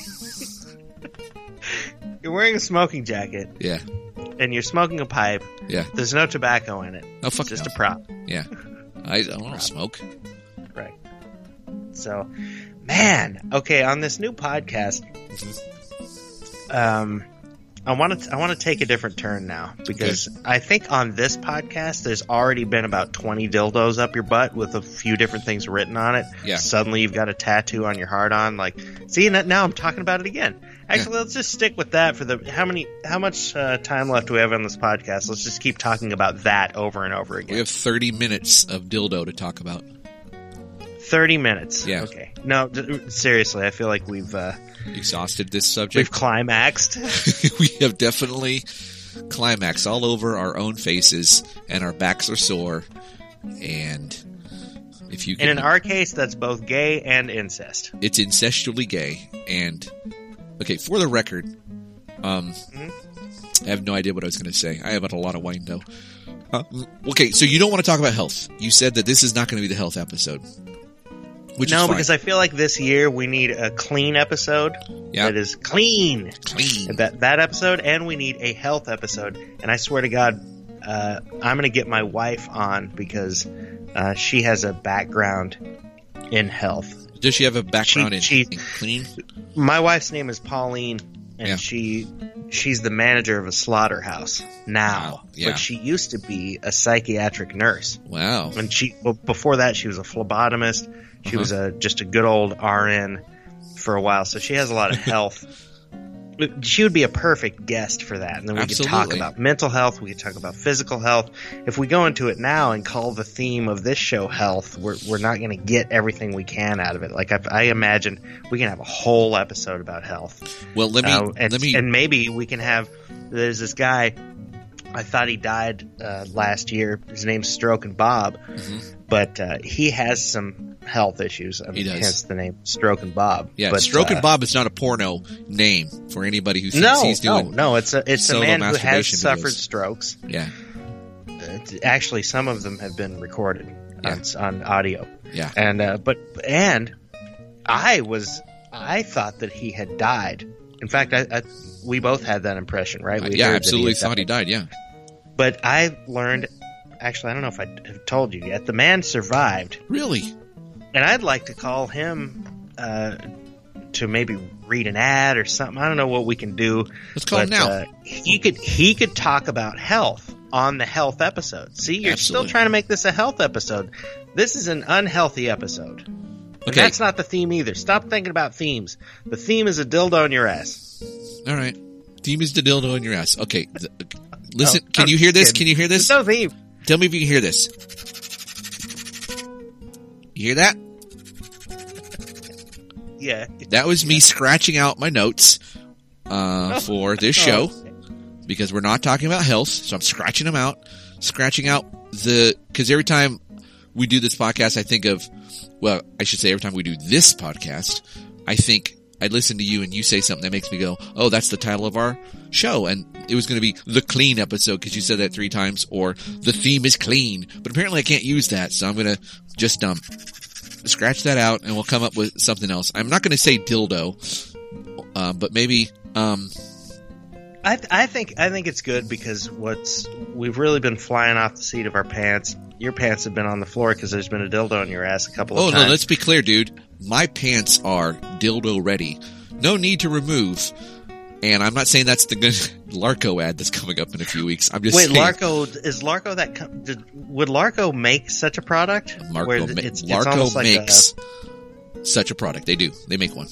you're wearing a smoking jacket Yeah. and you're smoking a pipe. Yeah. There's no tobacco in it. Oh, fuck It's just no. a prop. Yeah. I, I don't smoke. Right. So, man, okay, on this new podcast, um, I want to I want to take a different turn now because Okay. I think on this podcast there's already been about twenty dildos up your butt with a few different things written on it. Yeah. Suddenly you've got a tattoo on your hard on. Like, see, n- now I'm talking about it again. Actually, let's just stick with that for the how many how much uh, time left do we have on this podcast? Let's just keep talking about that over and over again. We have thirty minutes of dildo to talk about. thirty minutes. Yeah. Okay. No, d- seriously, I feel like we've uh, Exhausted this we've subject. climaxed. We have definitely climaxed all over our own faces, and our backs are sore. And if you can, And in our case, that's both gay and incest. it's incestually gay. And okay, for the record, um, Mhm. I have no idea what I was going to say. I have had a lot of wine though. Huh? Okay, so you don't want to talk about health. You said that this is not going to be the health episode. Which no, is fine. because I feel like this year we need a clean episode Yeah. that is clean. Clean. That that episode, and we need a health episode. And I swear to God, uh, I'm going to get my wife on because uh, she has a background in health. Does she have a background She- in, she- in clean? My wife's name is Pauline, and Yeah. she she's the manager of a slaughterhouse now. Wow, yeah. But she used to be a psychiatric nurse. Wow. And she well, before that she was a phlebotomist. She Uh-huh. was a just a good old R N for a while, so she has a lot of health. She would be a perfect guest for that, and then we could talk Absolutely. about mental health. We could talk about physical health. If we go into it now and call the theme of this show health, we're we're not going to get everything we can out of it. Like I, I imagine we can have a whole episode about health. Well, let me Uh, and, let me and maybe we can have. There's this guy. I thought he died uh, last year. His name's Stroke and Bob, Mhm. but uh, he has some health issues. I mean, He does. Hence the name Stroke and Bob. Yeah, but, Stroke uh, and Bob is not a porno name for anybody who thinks No, he's doing. no, no. It's a it's a solo man who has masturbation suffered videos. strokes. Yeah, It's, actually, some of them have been recorded Yeah. on, on audio. yeah. And uh, but and I was I thought that he had died. In fact, I, I we both had that impression, right? We yeah, heard that absolutely had thought he died. died. Yeah. But I learned. Actually, I don't know if I have told you yet. The man survived, Really? and I'd like to call him uh, to maybe read an ad or something. I don't know what we can do. Let's call him but, now. Uh, he could he could talk about health on the health episode. See, you're Absolutely. still trying to make this a health episode. This is an unhealthy episode. And Okay. that's not the theme either. Stop thinking about themes. The theme is a dildo in your ass. All right. Theme is the dildo in your ass. Okay. th- Listen, Oh, can I'm you hear this? kidding. Can you hear this? There's no theme. Tell me if you can hear this. You hear that? Yeah. That was me scratching out my notes uh, for this show because we're not talking about health. So I'm scratching them out, scratching out the because every time we do this podcast, I think of well, I should say every time we do this podcast, I think I listen to you and you say something that makes me go, "Oh, that's the title of our show," and it was going to be the clean episode because you said that three times, or the theme is clean. But apparently, I can't use that, so I'm going to just um scratch that out, and we'll come up with something else. I'm not going to say dildo, um, but maybe um. I, th- I think I think it's good because what's we've really been flying off the seat of our pants. Your pants have been on the floor because there's been a dildo in your ass a couple of Oh times. no, let's be clear, dude. My pants are dildo ready. No need to remove. And I'm not saying that's the good Larco ad that's coming up in a few weeks. I'm just Wait, saying. Larco is Larco that com- did, would Larco make such a product? Larco, Where ma- it's, it's Larco almost like makes such a product. They do. They make one.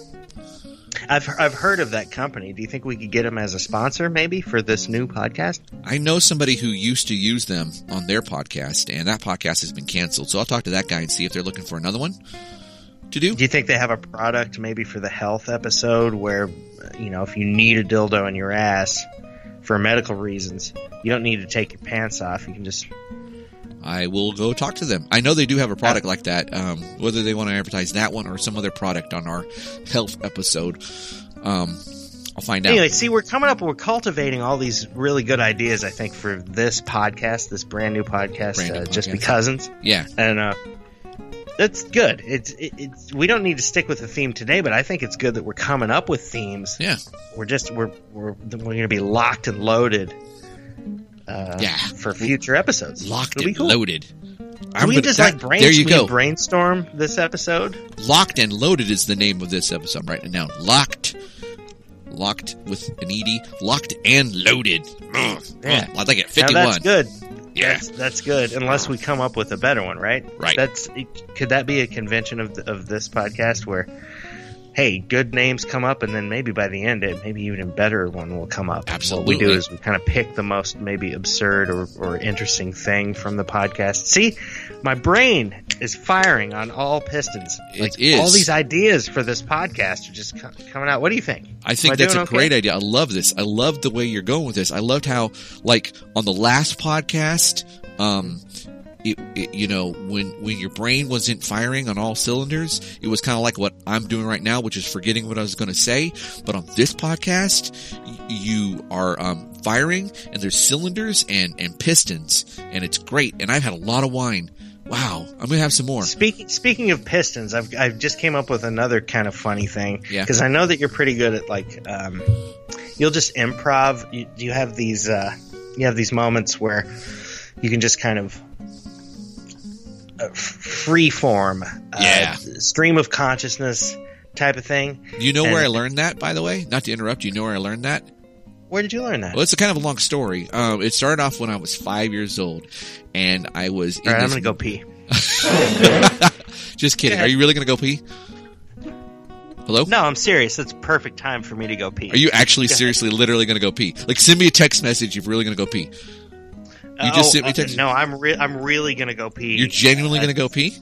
A, I've I've heard of that company. Do you think we could get them as a sponsor, maybe, for this new podcast? I know somebody who used to use them on their podcast, and that podcast has been canceled. So I'll talk to that guy and see if they're looking for another one to do. Do you think they have a product maybe for the health episode where, you know, if you need a dildo in your ass for medical reasons, you don't need to take your pants off. You can just I will go talk to them. I know they do have a product like that. Um, whether they want to advertise that one or some other product on our health episode, um, I'll find out. Anyway, see, we're coming up, we're cultivating all these really good ideas, I think, for this podcast, this brand new podcast, Brand new uh, Just podcast. Be Cousins. Yeah. And uh, that's good. It's, it, it's we don't need to stick with the theme today, but I think it's good that we're coming up with themes. Yeah. We're just we're we're we're going to be locked and loaded. Uh, Yeah. for future episodes. Locked It'll be and cool. loaded. Can I'm we gonna- just that- like brain, there you we go. brainstorm this episode? Locked and Loaded is the name of this episode right now. Locked. Locked with an E D. Locked and Loaded. Ugh. Yeah. Oh, I like it. Now fifty-one. that's good. Yeah. That's, that's good. Unless we come up with a better one, right? Right. That's could that be a convention of the, of this podcast where, hey, good names come up, and then maybe by the end, it maybe even a better one will come up. Absolutely. What we do is we kind of pick the most maybe absurd or, or interesting thing from the podcast. See, my brain is firing on all pistons. It Like, is. all these ideas for this podcast are just co- coming out. What do you think? I think Am I that's a doing okay? great idea. I love this. I love the way you're going with this. I loved how, like, on the last podcast, um, it, it, you know, when, when your brain wasn't firing on all cylinders, it was kind of like what I'm doing right now, which is forgetting what I was going to say. But on this podcast, y- you are, um, firing, and there's cylinders and, and pistons, and it's great. And I've had a lot of wine. Wow, I'm gonna have some more. Speaking speaking of pistons, I've I've just came up with another kind of funny thing. Yeah. Because I know that you're pretty good at like, um, you'll just improv. You, you have these uh, you have these moments where you can just kind of uh, free form, uh, yeah, stream of consciousness type of thing. Do you know and, where I learned that? By the way, not to interrupt, you know where I learned that? Where did you learn that? Well, it's a kind of a long story. Um, it started off when I was five years old, and I was. In All right, this... I'm gonna go pee. Just kidding. Are you really gonna go pee? Hello? No, I'm serious. That's perfect time for me to go pee. Are you actually seriously, literally gonna go pee? Like, send me a text message if you're really gonna go pee. You just oh, sent me a text. Uh, no, I'm re- I'm really gonna go pee. You're genuinely uh, gonna go pee?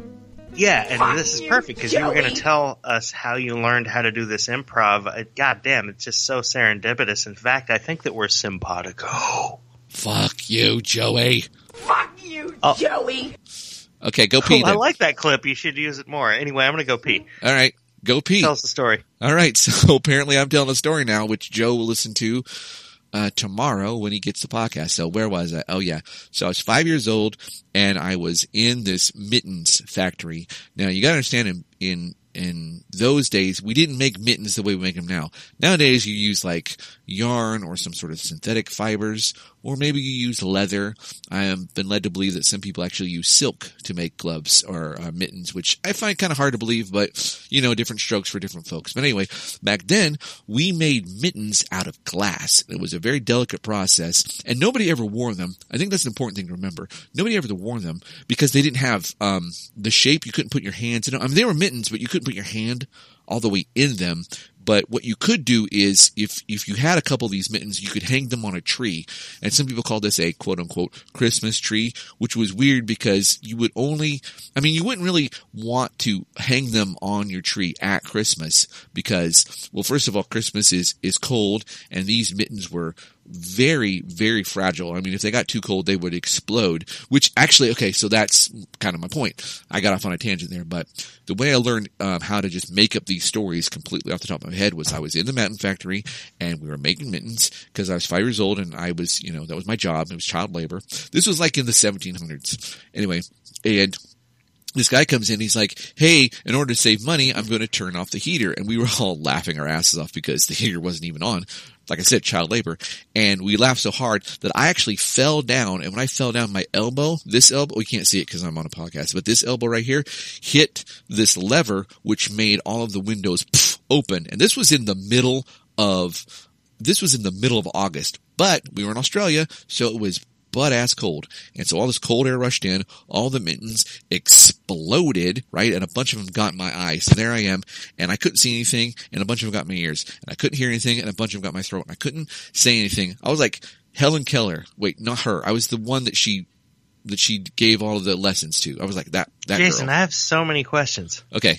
Yeah, and Fuck this is you, perfect because you were going to Joey. tell us how you learned how to do this improv. Uh, God damn, it's just so serendipitous. In fact, I think that we're simpatico. Fuck you, Joey. Fuck you, Oh. Joey. Okay, go pee Cool, I then. like that clip. You should use it more. Anyway, I'm going to go pee. All right, go pee. Tell us the story. All right, so apparently I'm telling a story now, which Joe will listen to uh, tomorrow when he gets the podcast. So where was I? Oh yeah. So I was five years old and I was in this mittens factory. Now you gotta understand in, in, in those days, we didn't make mittens the way we make them now. Nowadays you use like yarn or some sort of synthetic fibers, or maybe you use leather. I have been led to believe that some people actually use silk to make gloves or uh, mittens, which I find kind of hard to believe, but you know, different strokes for different folks. But anyway, back then we made mittens out of glass. It was a very delicate process and nobody ever wore them. I think that's an important thing to remember. Nobody ever wore them because they didn't have, um, the shape. You couldn't put your hands in them. I mean, they were mittens, but you couldn't put your hand all the way in them. But what you could do is, if, if you had a couple of these mittens, you could hang them on a tree. And some people call this a quote unquote Christmas tree, which was weird because you would only, I mean, you wouldn't really want to hang them on your tree at Christmas because, well, first of all, Christmas is, is cold and these mittens were very, very fragile. I mean, if they got too cold, they would explode, which actually, okay, so that's kind of my point. I got off on a tangent there, but the way I learned um, how to just make up these stories completely off the top of my head was I was in the mitten factory and we were making mittens because I was five years old and I was, you know, that was my job. It was child labor. This was like in the seventeen hundreds. Anyway, and this guy comes in, he's like, hey, in order to save money, I'm going to turn off the heater. And we were all laughing our asses off because the heater wasn't even on. Like I said, child labor. And we laughed so hard that I actually fell down. And when I fell down, my elbow, this elbow, you can't see it because I'm on a podcast, but this elbow right here hit this lever, which made all of the windows pff, open. And this was in the middle of, this was in the middle of August, but we were in Australia, so it was butt ass cold. And so all this cold air rushed in, all the mittens exploded, right? And a bunch of them got in my eyes. So there I am, and I couldn't see anything, and a bunch of them got my ears. And I couldn't hear anything, and a bunch of them got my throat. And I couldn't say anything. I was like Helen Keller. Wait, not her. I was the one that she, that she gave all of the lessons to. I was like that, that Jason, girl. I have so many questions. Okay.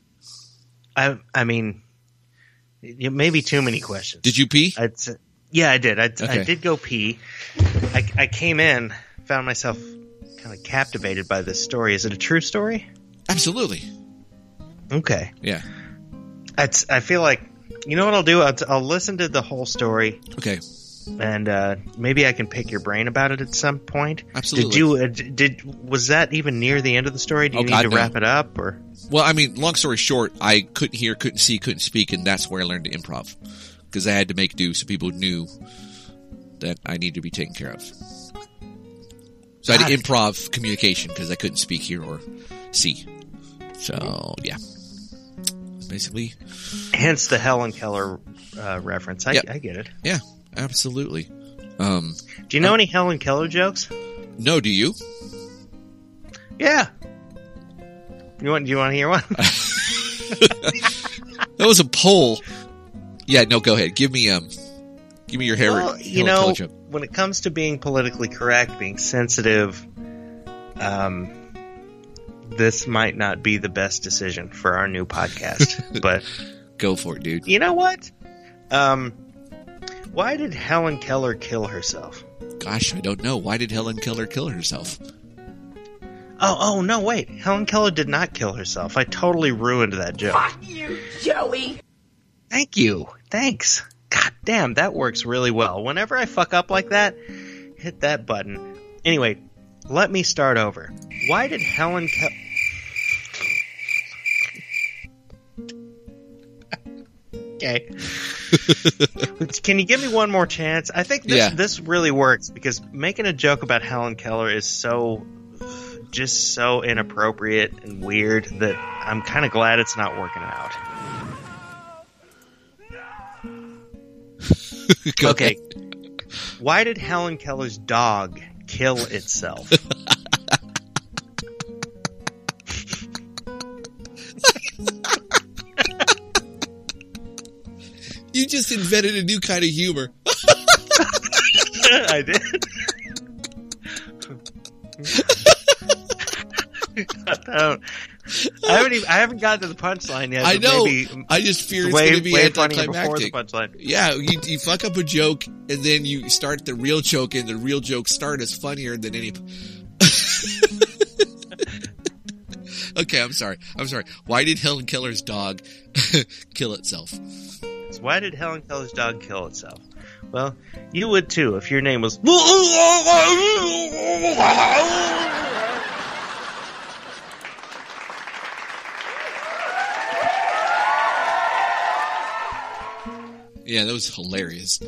I, I mean, maybe too many questions. Did you pee? I'd say, yeah, I did. I, Okay. I did go pee. I, I came in, found myself kind of captivated by this story. Is it a true story? Absolutely. Okay. Yeah. It's, I feel like, you know what I'll do? I'll, I'll listen to the whole story, Okay. and uh, maybe I can pick your brain about it at some point. Absolutely. Did you? Uh, d- did was that even near the end of the story? Do you Oh, need God, to no. wrap it up, or? Well, I mean, long story short, I couldn't hear, couldn't see, couldn't speak, and that's where I learned to improv. Because I had to make do so people knew that I needed to be taken care of. So I had to God. improv communication because I couldn't speak, hear, or see. So, yeah. Basically, Hence the Helen Keller uh, reference. I, Yep. I get it. yeah, absolutely. Um, Do you know Um, any Helen Keller jokes? no, do you? Yeah. You want? Do you want to hear one? That was a poll. Yeah, no, go ahead. Give me, um, give me your hair. Well, you Helen know, Keller joke. when it comes to being politically correct, being sensitive, um, this might not be the best decision for our new podcast. But Go for it, dude. you know what? Um, why did Helen Keller kill herself? Gosh, I don't know. Why did Helen Keller kill herself? Oh, oh no! Wait, Helen Keller did not kill herself. I totally ruined that joke. Fuck you, Joey. Thank you. Thanks. God Damn, that works really well. Whenever I fuck up like that, hit that button. Anyway, let me start over. Why did Helen Keller... Okay. Can you give me one more chance? I think this Yeah. this really works because making a joke about Helen Keller is so just so inappropriate and weird that I'm kind of glad it's not working out. Okay. Why did Helen Keller's dog kill itself? You just invented a new kind of humor. I did. I, I haven't even, I haven't gotten to the punchline yet. I but know. Maybe I just fear it's way, going to be way funnier before the anticlimactic. punchline. Yeah, you, you fuck up a joke, and then you start the real joke, and the real joke start is funnier than any... Okay, I'm sorry. I'm sorry. Why did Helen Keller's dog kill itself? So why did Helen Keller's dog kill itself? Well, you would too if your name was... Yeah, that was hilarious.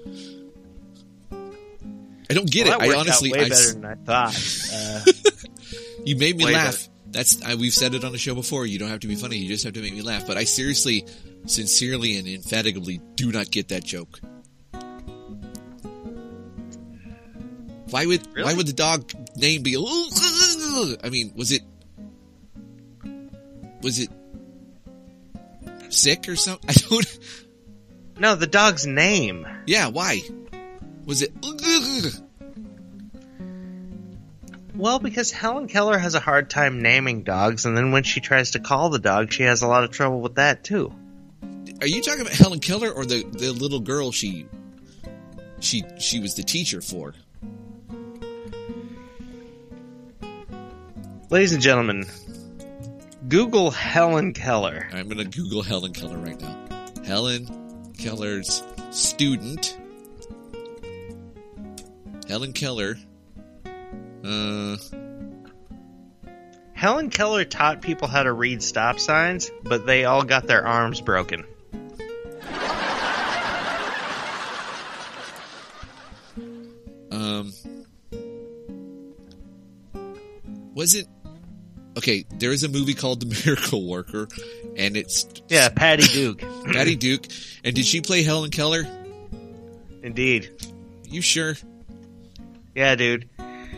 I don't get Well, that it. I worked honestly... out way I, better than I thought. Uh, you made me way laugh. better. That's I, we've said it on the show before. You don't have to be funny. You just have to make me laugh. But I seriously, sincerely, and emphatically do not get that joke. Why would Really? why would the dog name be? I mean, was it was it sick or something? I don't. no, the dog's name. Yeah, why was it? Well, because Helen Keller has a hard time naming dogs, and then when she tries to call the dog, she has a lot of trouble with that, too. Are you talking about Helen Keller or the, the little girl she she she was the teacher for? Ladies and gentlemen, Google Helen Keller. I'm going to Google Helen Keller right now. Helen Keller's student. Helen Keller. Uh, Helen Keller taught people how to read stop signs, but they all got their arms broken. um, was it? Okay, there is a movie called The Miracle Worker, and it's Yeah, Patty Duke. Patty Duke. And did she play Helen Keller? Indeed. You sure? Yeah, dude.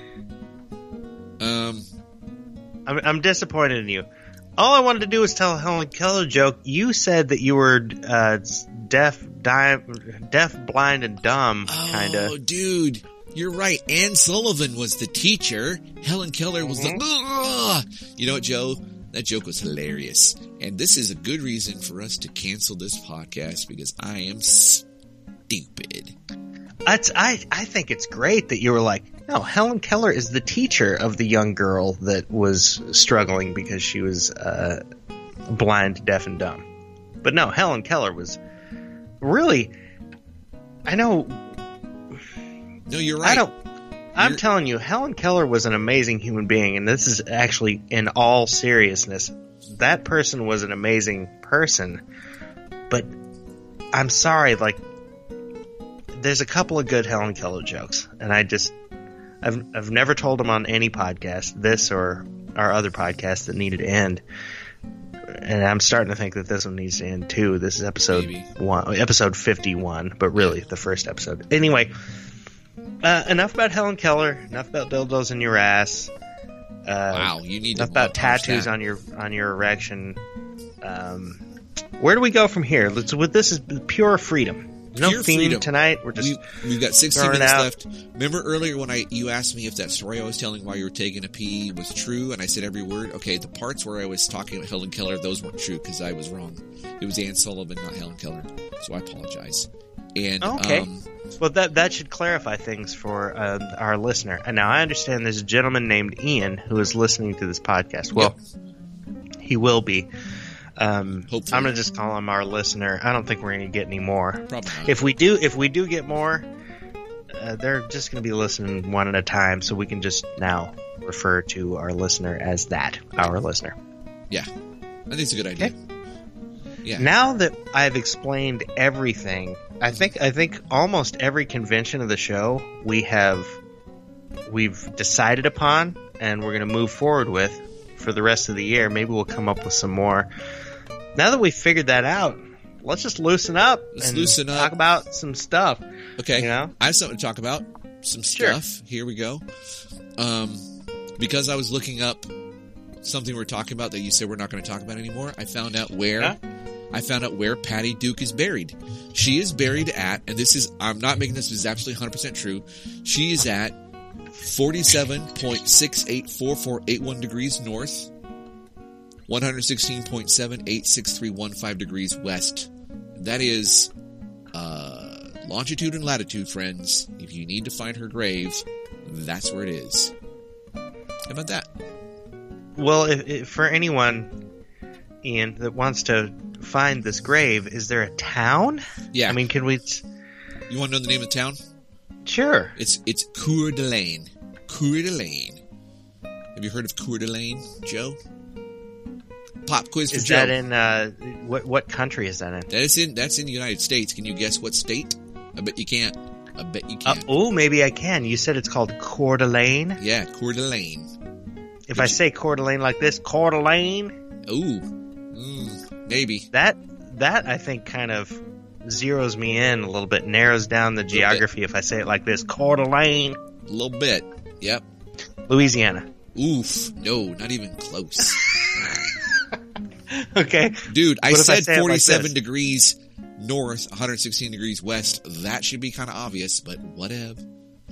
Um, I'm, I'm disappointed in you. All I wanted to do was tell a Helen Keller joke. You said that you were uh, deaf, di- deaf, blind, and dumb, kind oh, of. dude, you're right. Ann Sullivan was the teacher. Helen Keller was Mhm. the. You know what, Joe? That joke was hilarious, and this is a good reason for us to cancel this podcast because I am stupid. That's, I, I think it's great that you were like, no, Helen Keller is the teacher of the young girl that was struggling because she was uh, blind, deaf, and dumb. But no, Helen Keller was really, I know, No, you're right. I don't, I'm You're- telling you, Helen Keller was an amazing human being, and this is actually in all seriousness. That person was an amazing person, but I'm sorry, like, there's a couple of good Helen Keller jokes, and I just, I've I've never told them on any podcast, this or our other podcast that needed to end, and I'm starting to think that this one needs to end too. This is episode Maybe. one, episode fifty-one, but really the first episode. Anyway, uh, enough about Helen Keller. Enough about dildos in your ass. Uh, Wow, you need to enough about montage tattoos that. on your on your erection. Um, where do we go from here? Let's. With this is pure freedom. No Pure theme freedom. tonight. We're just we, we've got sixty throwing it minutes out. left. Remember earlier when I you asked me if that story I was telling while you were taking a pee was true, and I said every word? Okay, the parts where I was talking about Helen Keller, those weren't true because I was wrong. It was Ann Sullivan, not Helen Keller. So I apologize. And Okay. um, Well, that that should clarify things for uh, our listener. And now I understand there's a gentleman named Ian who is listening to this podcast. Well, he will be. Um, Hopefully. I'm gonna just call him our listener. I don't think we're gonna get any more. Probably not. If we do, if we do get more, uh, they're just gonna be listening one at a time. So we can just now refer to our listener as that, our listener. Yeah, I think it's a good idea. Okay. Yeah. Now that I've explained everything, I think I think almost every convention of the show we have we've decided upon, and we're going to move forward with for the rest of the year. Maybe we'll come up with some more. Now that we've figured that out, let's just loosen up Let's and loosen up. talk about some stuff. Okay. You know? I have something to talk about. Some Sure. stuff. Here we go. Um, because I was looking up something we we're talking about that you said we're not going to talk about anymore, I found out where Huh? I found out where Patty Duke is buried. She is buried at, and this is, I'm not making this, this is absolutely one hundred percent true. She is at forty-seven point six eight four four eight one degrees north, one hundred sixteen point seven eight six three one five degrees west. That is uh, longitude and latitude, friends. If you need to find her grave, that's where it is. How about that? Well, if, if for anyone, Ian, that wants to find this grave, is there a town? Yeah. I mean, can we? You want to know the name of the town? Sure. It's it's Coeur d'Alene. Coeur d'Alene. Have you heard of Coeur d'Alene, Joe? Pop quiz for Is Joe. that in uh, what what country is that in? That is in that's in the United States. Can you guess what state? I bet you can't. I bet you Uh, can't. oh, maybe I can. You said it's called Coeur d'Alene. Yeah, Coeur d'Alene. If I say Coeur d'Alene like this, Coeur d'Alene, Ooh, mm, maybe. that that I think kind of zeroes me in a little bit, narrows down the geography. If I say it like this, Coeur d'Alene, A little bit. Yep. Louisiana. Oof. No, not even close. Okay, Dude, I What if I said say it like forty-seven this? degrees north, one hundred sixteen degrees west. That should be kind of obvious, but whatever.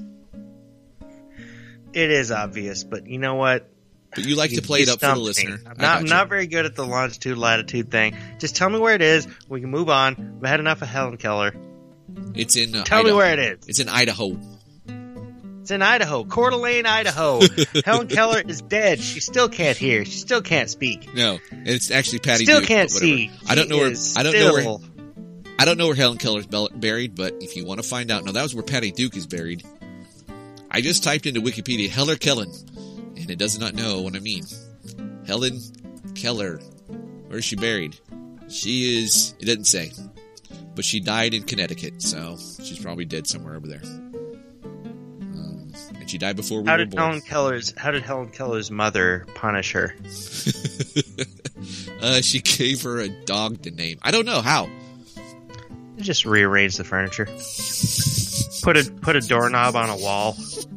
it is obvious, but you know what? But you like You- to play you it up for the stumped me. listener. I'm I not, got I'm you. not very good at the longitude latitude thing. Just tell me where it is. We can move on. I've had enough of Helen Keller. It's in uh, Tell Idaho. me where it is. It's in Idaho. It's in Idaho, Coeur d'Alene, Idaho. Helen Keller is dead. She still can't hear. She still can't speak. No, it's actually Patty Still Duke, can't but whatever. see. I don't She know where. is I don't know where. still- I don't know where Helen Keller's bel- buried, but if you want to find out, no, that was where Patty Duke is buried. I just typed into Wikipedia Heller Kellen, and it does not know what I mean. Helen Keller, where is she buried? She is. It doesn't say, but she died in Connecticut, so she's probably dead somewhere over there. Um, and she died before we How were did born. Helen Keller's How did Helen Keller's mother punish her? uh, she gave her a dog to name. I don't know how. Just rearrange the furniture. Put a put a doorknob on a wall.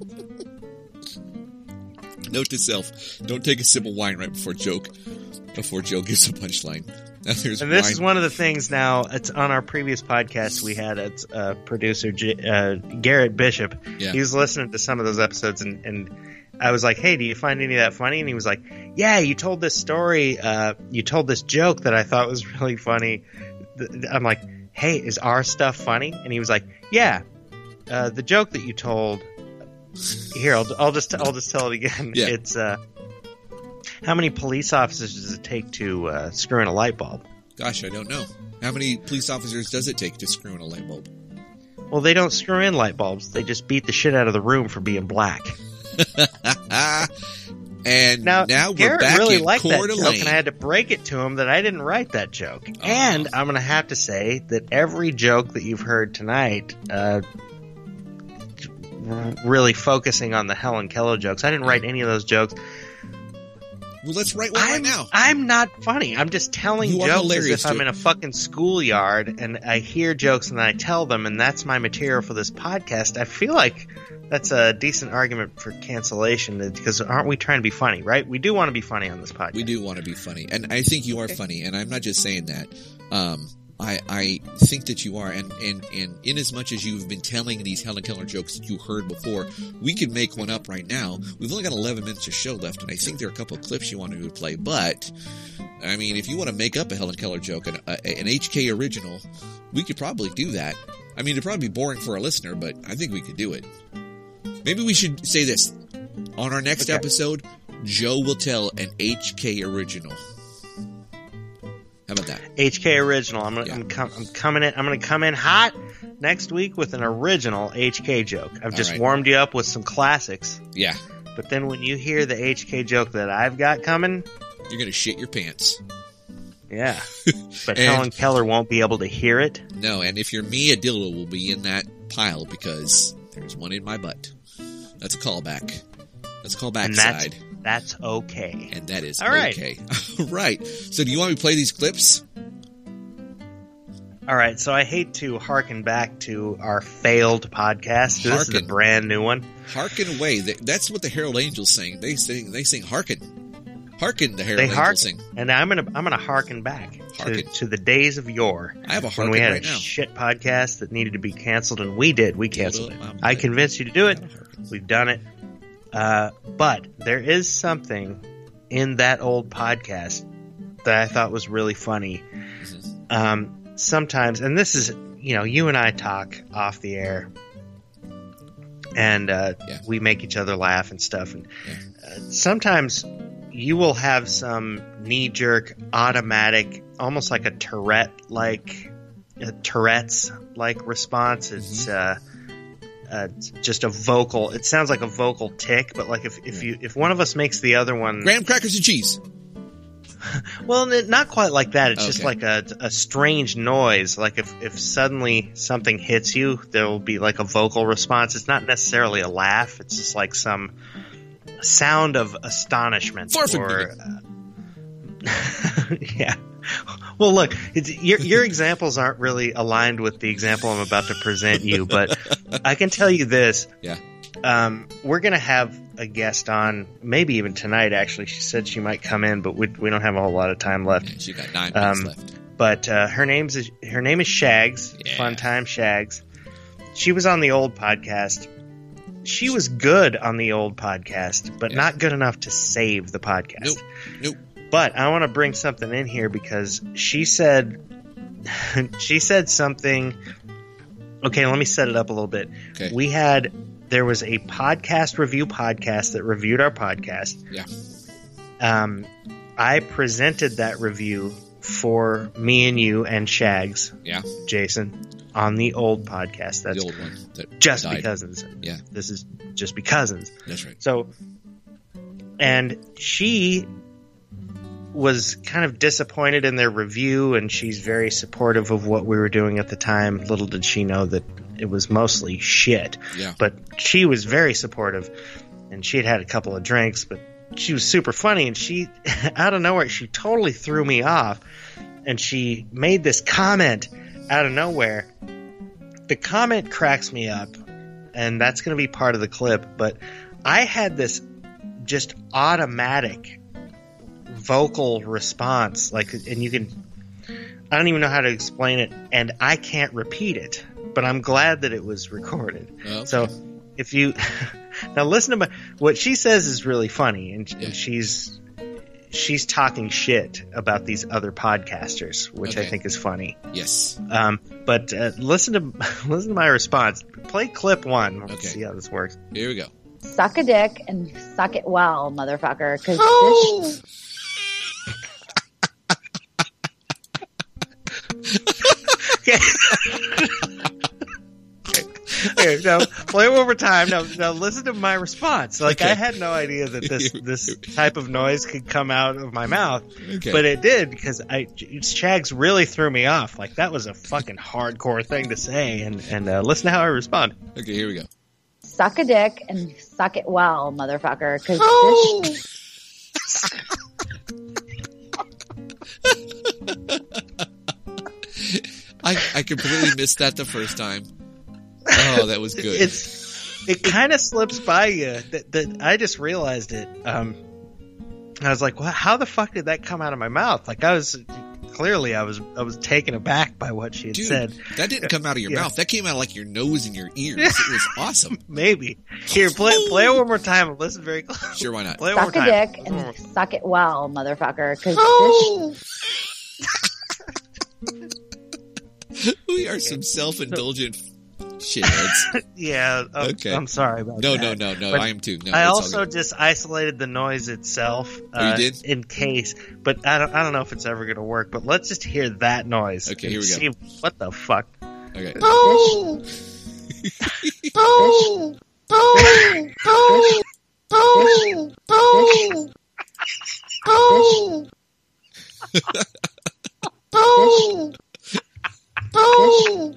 Note to self: don't take a sip of wine right before joke. Before Joe gives a punchline. Now there's And this wine. is one of the things. Now, it's on our previous podcast. We had a uh, producer, J- uh, Garrett Bishop. Yeah. He was listening to some of those episodes, and, and I was like, "Hey, do you find any of that funny?" And he was like, "Yeah, you told this story. Uh, you told this joke that I thought was really funny." Th- I'm like, "Hey, is our stuff funny?" And he was like, "Yeah, uh, the joke that you told." Here, I'll, I'll just I'll just tell it again. Yeah. It's uh, how many police officers does it take to uh, screw in a light bulb? Gosh, I don't know. How many police officers does it take to screw in a light bulb? Well, they don't screw in light bulbs. They just beat the shit out of the room for being black. and Now, now, we're Garrett back really in liked Coeur that joke, d'Alene. and I had to break it to him that I didn't write that joke. And I'm going to have to say that every joke that you've heard tonight, uh, really focusing on the Helen Keller jokes, I didn't write any of those jokes. Well, let's write one right I'm, now. I'm not funny. I'm just telling You are jokes as hilarious, if I'm Joe. in a fucking schoolyard and I hear jokes and then I tell them, and that's my material for this podcast. I feel like that's a decent argument for cancellation because aren't we trying to be funny, right? We do want to be funny on this podcast. We do want to be funny, and I think you are funny, and I'm not just saying that. Um, I, I think that you are, and, and, and in as much as you've been telling these Helen Keller jokes that you heard before, we could make one up right now. We've only got eleven minutes of show left, and I think there are a couple of clips you want to play, but, I mean, if you want to make up a Helen Keller joke, an, a, an H K original, we could probably do that. I mean, it'd probably be boring for a listener, but I think we could do it. Maybe we should say this. On our next Okay. episode, Joe will tell an H K original. How about that? H K original. I'm gonna, Yeah. I'm, com- I'm coming in. I'm gonna come in hot next week with an original H K joke. I've just right. warmed you up with some classics, Yeah. but then when you hear the H K joke that I've got coming, You're going to shit your pants. yeah. But And- Helen Keller won't be able to hear it. No, and if you're me, a dildo will be in that pile because there's one in my butt. That's a callback. That's a callback And that's side. that's okay. And that is All right. okay. All right. So do you want me to play these clips? All right, so I hate to harken back to our failed podcast. This is a Harken. brand new one. Hearken away. That- That's what the Herald Angels sing. They sing. They sing hearken. Hearken. The Herald They Angels harken, sing. and I'm gonna I'm gonna harken back to, Harken. to the days of yore I have a when hearken we had right a now. shit podcast that needed to be canceled, and we did. We canceled it. Um, I convinced you to do it. I have a hearken. We've done it. Uh, but there is something in that old podcast that I thought was really funny. Mm-hmm. Um, sometimes, and this is, you know, you and I talk off the air, and uh, Yeah. we make each other laugh and stuff. And Yeah. uh, sometimes you will have some knee-jerk, automatic, almost like a Tourette-like, a Tourette's-like response. It's uh, uh, it's just a vocal. It sounds like a vocal tick, but like if, if you if one of us makes the other one, Graham crackers and cheese. well, n- not quite like that. It's just Okay. like a, a strange noise. Like if, if suddenly something hits you, there will be like a vocal response. It's not necessarily a laugh. It's just like some sound of astonishment. Forfeit or, uh, yeah. Well, look, it's, your your examples aren't really aligned with the example I'm about to present you, but I can tell you this. Yeah. Um, we're going to have a guest on, maybe even tonight, actually. She said she might come in, but we, we don't have a whole lot of time left. Yeah, she got nine minutes Um, left. But uh, her name's is, her name is Shags. Yeah. Fun time Shags. She was on the old podcast. She was good on the old podcast, but Yeah. not good enough to save the podcast. Nope. Nope. But I want to bring something in here because she said she said something. Okay, let me set it up a little bit. Okay. We had there was a podcast review podcast that reviewed our podcast. Yeah. Um, I presented that review for me and you and Shags, Yeah. Jason, on the old podcast. That's the old one. That just died. because. Yeah. This is just because. That's right. So, and she was kind of disappointed in their review, and she's very supportive of what we were doing at the time. Little did she know that it was mostly shit. Yeah. But she was very supportive, and she had had a couple of drinks, but she was super funny, and she, out of nowhere, she totally threw me off, and she made this comment out of nowhere. The comment cracks me up, and that's going to be part of the clip, but I had this just automatic vocal response, like, and you can, I don't even know how to explain it, and I can't repeat it, but I'm glad that it was recorded. Okay. So if you now listen to my, what she says is really funny, and, Yeah. and she's she's talking shit about these other podcasters, which I Okay. think is funny. Yes. Um, but uh, listen to listen to my response. Play clip one. Let's Okay. see how this works. Here we go. Suck a dick and suck it well, motherfucker. Because this Okay. Okay, now play it one more time. Now, now listen to my response. Like, Okay. I had no idea that this this type of noise could come out of my mouth, Okay. but it did because I Shags really threw me off. Like, that was a fucking hardcore thing to say. And and uh, listen to how I respond. Okay, here we go. suck a dick and suck it well, motherfucker. Because this I, I completely missed that the first time. Oh, that was good. It's it kind of slips by you. That, that I just realized it. Um, I was like, well, how the fuck did that come out of my mouth? Like, I was clearly I was I was taken aback by what she had Dude, said. that didn't come out of your Yeah. mouth. That came out of like your nose and your ears. It was awesome. Maybe here, play play it one more time and listen very close. Sure, why not? Play it one suck more a time. dick Listen one more- and suck it well, motherfucker. Because this We are some self-indulgent Shitheads. Yeah. I'm, Okay. I'm sorry about No, that. no, no, no. But I am too. No, I it's all also good. just isolated the noise itself. Oh, you uh, did? in case, but I don't. I don't know if it's ever going to work. But let's just hear that noise. Okay, and here we go. see what the fuck? Okay. Oh! Oh! Oh! Oh! Oh! Oh! Oh! Oh! Oh!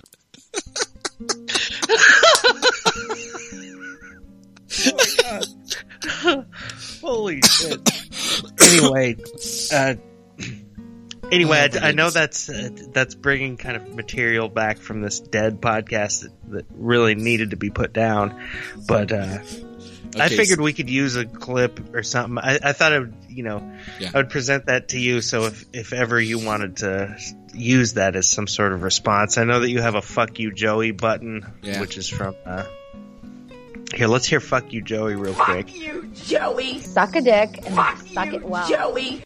Holy shit! Anyway, uh, anyway, Oh, my I, I know goodness. that's uh, that's bringing kind of material back from this dead podcast that, that really needed to be put down, but uh, I Okay, figured we could use a clip or something. I, I thought I would, you know, Yeah. I would present that to you. So if if ever you wanted to use that as some sort of response, I know that you have a "fuck you, Joey" button, Yeah. which is from. Uh, here, let's hear "fuck you, Joey" real quick. Fuck you, Joey. Suck a dick and Fuck suck you, it well. Joey.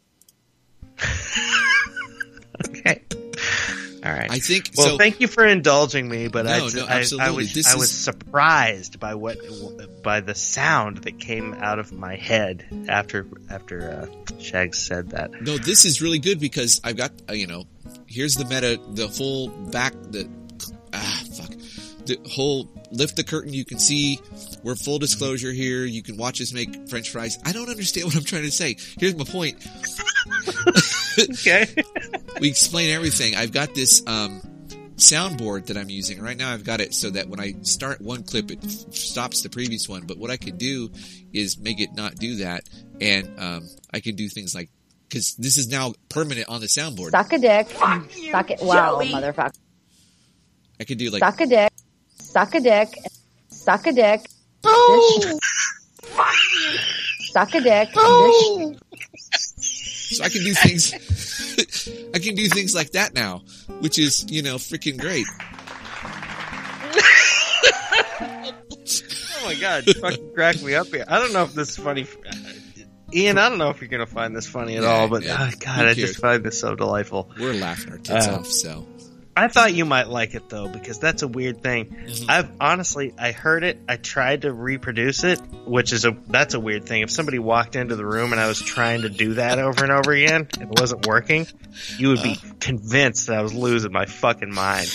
Okay. All right. I think Well, so. thank you for indulging me, but I, No, no, I, I absolutely. was This I was is- surprised by what by the sound that came out of my head after after uh, Shags said that. No, this is really good because I've got uh, you know, here's the meta, the full back, the ah fuck, the whole lift the curtain. You can see we're full disclosure here. You can watch us make French fries. I don't understand what I'm trying to say. Here's my point. Okay. We explain everything. I've got this um, soundboard that I'm using right now. I've got it so that when I start one clip, it f- stops the previous one. But what I could do is make it not do that, and um, I can do things like because this is now permanent on the soundboard. Suck a dick and Fuck you, suck it well, Joey. motherfucker. I could do like Suck a dick, suck a dick, suck a dick. Fuck you. Suck a dick. so I can do things. I can do things like that now, which is you know freaking great. Oh my god, you fucking cracked me up here. I don't know if this is funny. Ian, I don't know if you're gonna find this funny at Yeah, all, but yeah. oh, Who God, I cares? just find this so delightful. We're laughing our tits Uh, off. So I thought you might like it though, because that's a weird thing. Mhm. I've honestly, I heard it. I tried to reproduce it, which is a that's a weird thing. If somebody walked into the room and I was trying to do that over and over again, and it wasn't working, you would be convinced that I was losing my fucking mind.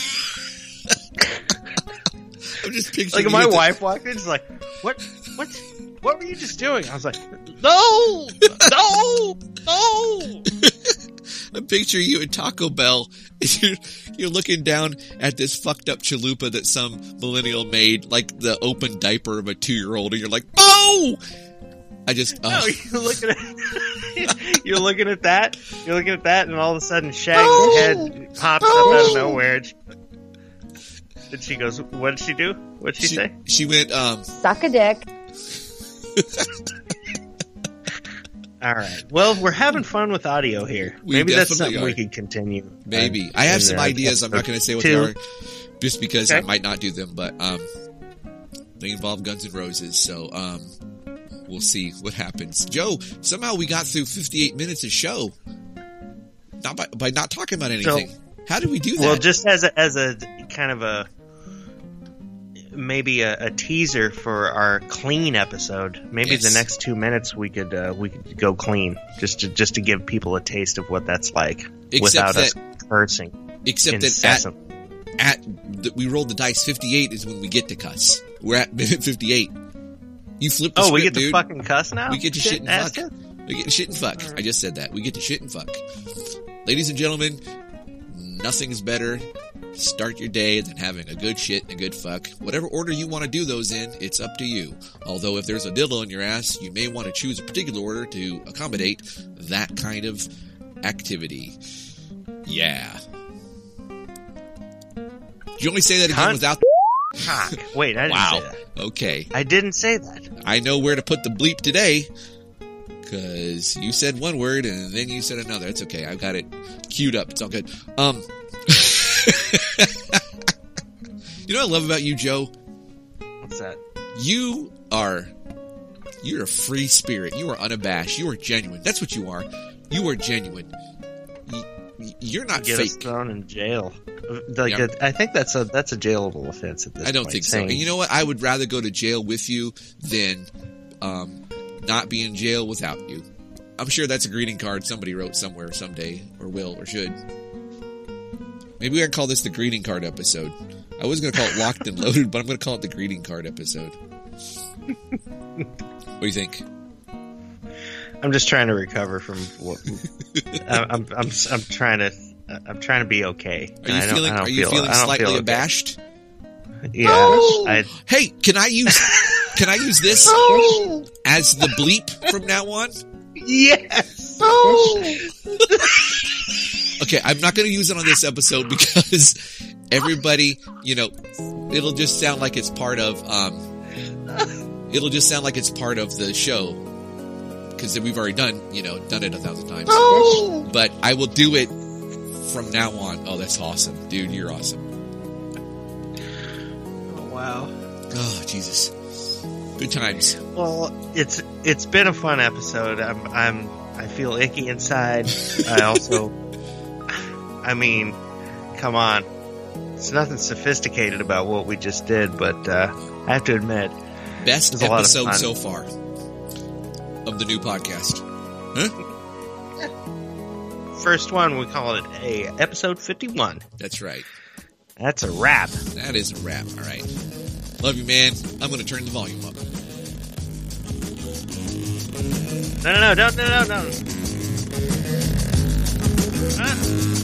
I'm just picturing Like if you my at the- wife walked in, she's like, "What? What? What were you just doing?" I was like, "No, no, no." I'm picturing you at Taco Bell. You're, you're looking down at this fucked up chalupa that some millennial made, like the open diaper of a two year old, and you're like, "Oh!" I just, No, oh, you're looking at you're looking at that. You're looking at that, and all of a sudden, Shaggy's head pops up out of nowhere. And she, and she goes, "What did she do? What did she, she, say?" she went, um, Suck a dick. All right. Well, we're having fun with audio here. We Maybe that's definitely something are. we could continue. maybe. uh, I have in, some uh, ideas. I'm not going to say what they two. are, just because I Okay. might not do them, but, um, they involve Guns N' Roses, so, um, we'll see what happens. Joe, somehow we got through fifty-eight minutes of show. Not by, by not talking about anything. How did we do that? Well, just as a, as a kind of a maybe a, a teaser for our clean episode. Maybe Yes. the next two minutes we could uh, we could go clean, just to just to give people a taste of what that's like Except without that- us cursing Except that incessantly. at, at the, we rolled the dice. fifty-eight is when we get to cuss. We're at minute fifty-eight. You flipped the Oh, script, we get to dude. fucking cuss now. We get to shit and ass fuck. tits? We get to shit and fuck. I just said that. We get to shit and fuck. Ladies and gentlemen, nothing's better. Start your day than having a good shit and a good fuck. Whatever order you want to do those in, it's up to you. Although if there's a dildo in your ass, you may want to choose a particular order to accommodate that kind of activity. Yeah. Did you only say that again Cunt. without Cock. Wait, I didn't Wow. say that. Okay. I didn't say that. I know where to put the bleep today. Cause you said one word and then you said another. It's okay. I've got it queued up. It's all good. Um, you know what I love about you, Joe? What's that? You are, you're a free spirit. You are unabashed. You are genuine. That's what you are. You are genuine. You, You're not get fake. us thrown in jail. Like, Yeah. I think that's a that's a jailable offense at this I don't point, think so. saying- And you know what? I would rather go to jail with you than um, not be in jail without you. I'm sure that's a greeting card somebody wrote somewhere someday, or will, or should. Maybe we can call this the greeting card episode. I was going to call it Locked and Loaded, but I'm going to call it the greeting card episode. What do you think? I'm just trying to recover from what I'm, I'm. I'm. I'm trying to. I'm trying to be okay. Are you I don't- feeling? I don't Are you feel- feeling I don't slightly feel okay. abashed? Yeah. I, Hey, can I use? Can I use this as the bleep from now on? yes. Okay, I'm not going to use it on this episode because everybody, you know, it'll just sound like it's part of. Um, it'll just sound like it's part of the show because we've already done, you know, done it a thousand times. But I will do it from now on. Oh, that's awesome, dude! You're awesome. Oh, wow. Oh, Jesus. Good times. Well, it's it's been a fun episode. I'm I'm I feel icky inside. I also, I mean, come on, it's nothing sophisticated about what we just did, but uh, I have to admit, Best It was a lot of episode fun. so far of the new podcast. Huh? first one we call it a episode fifty-one. That's right. That's a wrap. That is a wrap. All right. Love you, man. I'm going to turn the volume up. No, no, no, don't, no, no, no. Ah.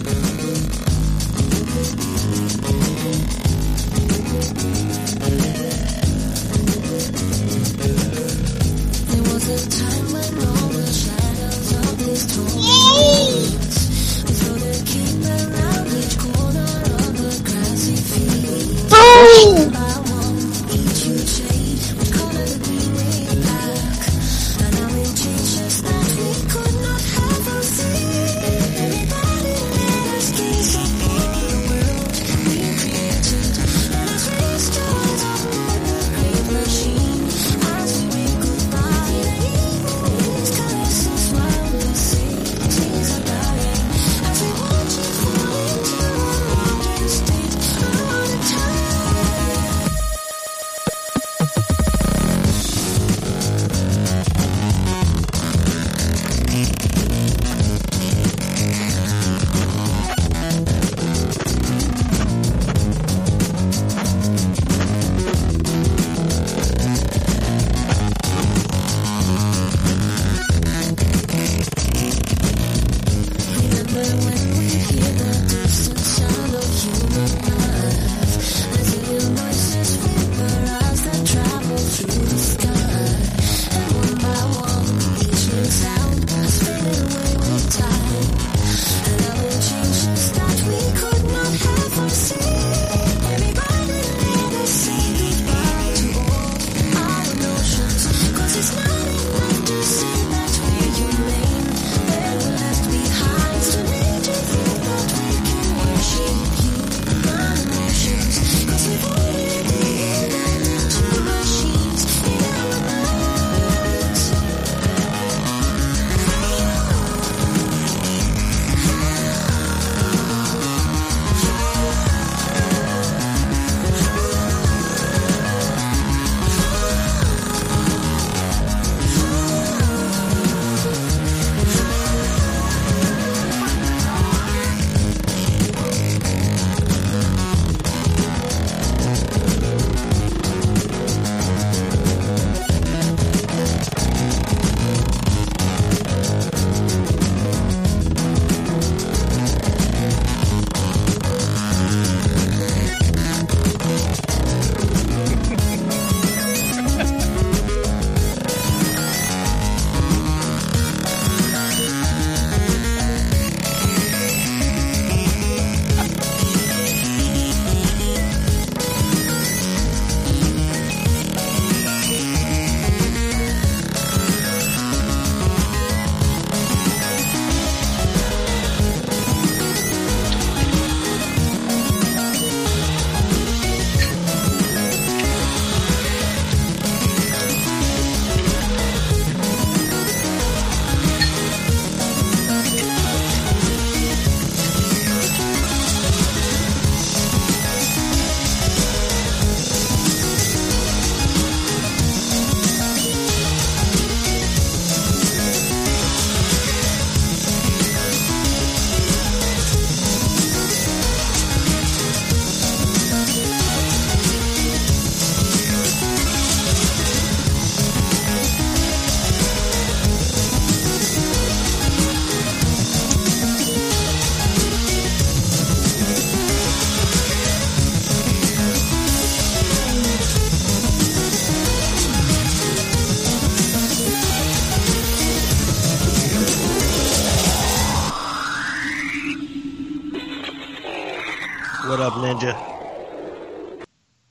There was a time when all the shadows of this torment before the king around each corner of the grassy field. One by one, each huge shade would color the green with black. And now it changed just that we could not have a see. Everybody let us gaze upon the world we created. Let us raise joys of the great machine as we wake goodbye. The evening's caress and smile, the same things about What up, Ninja?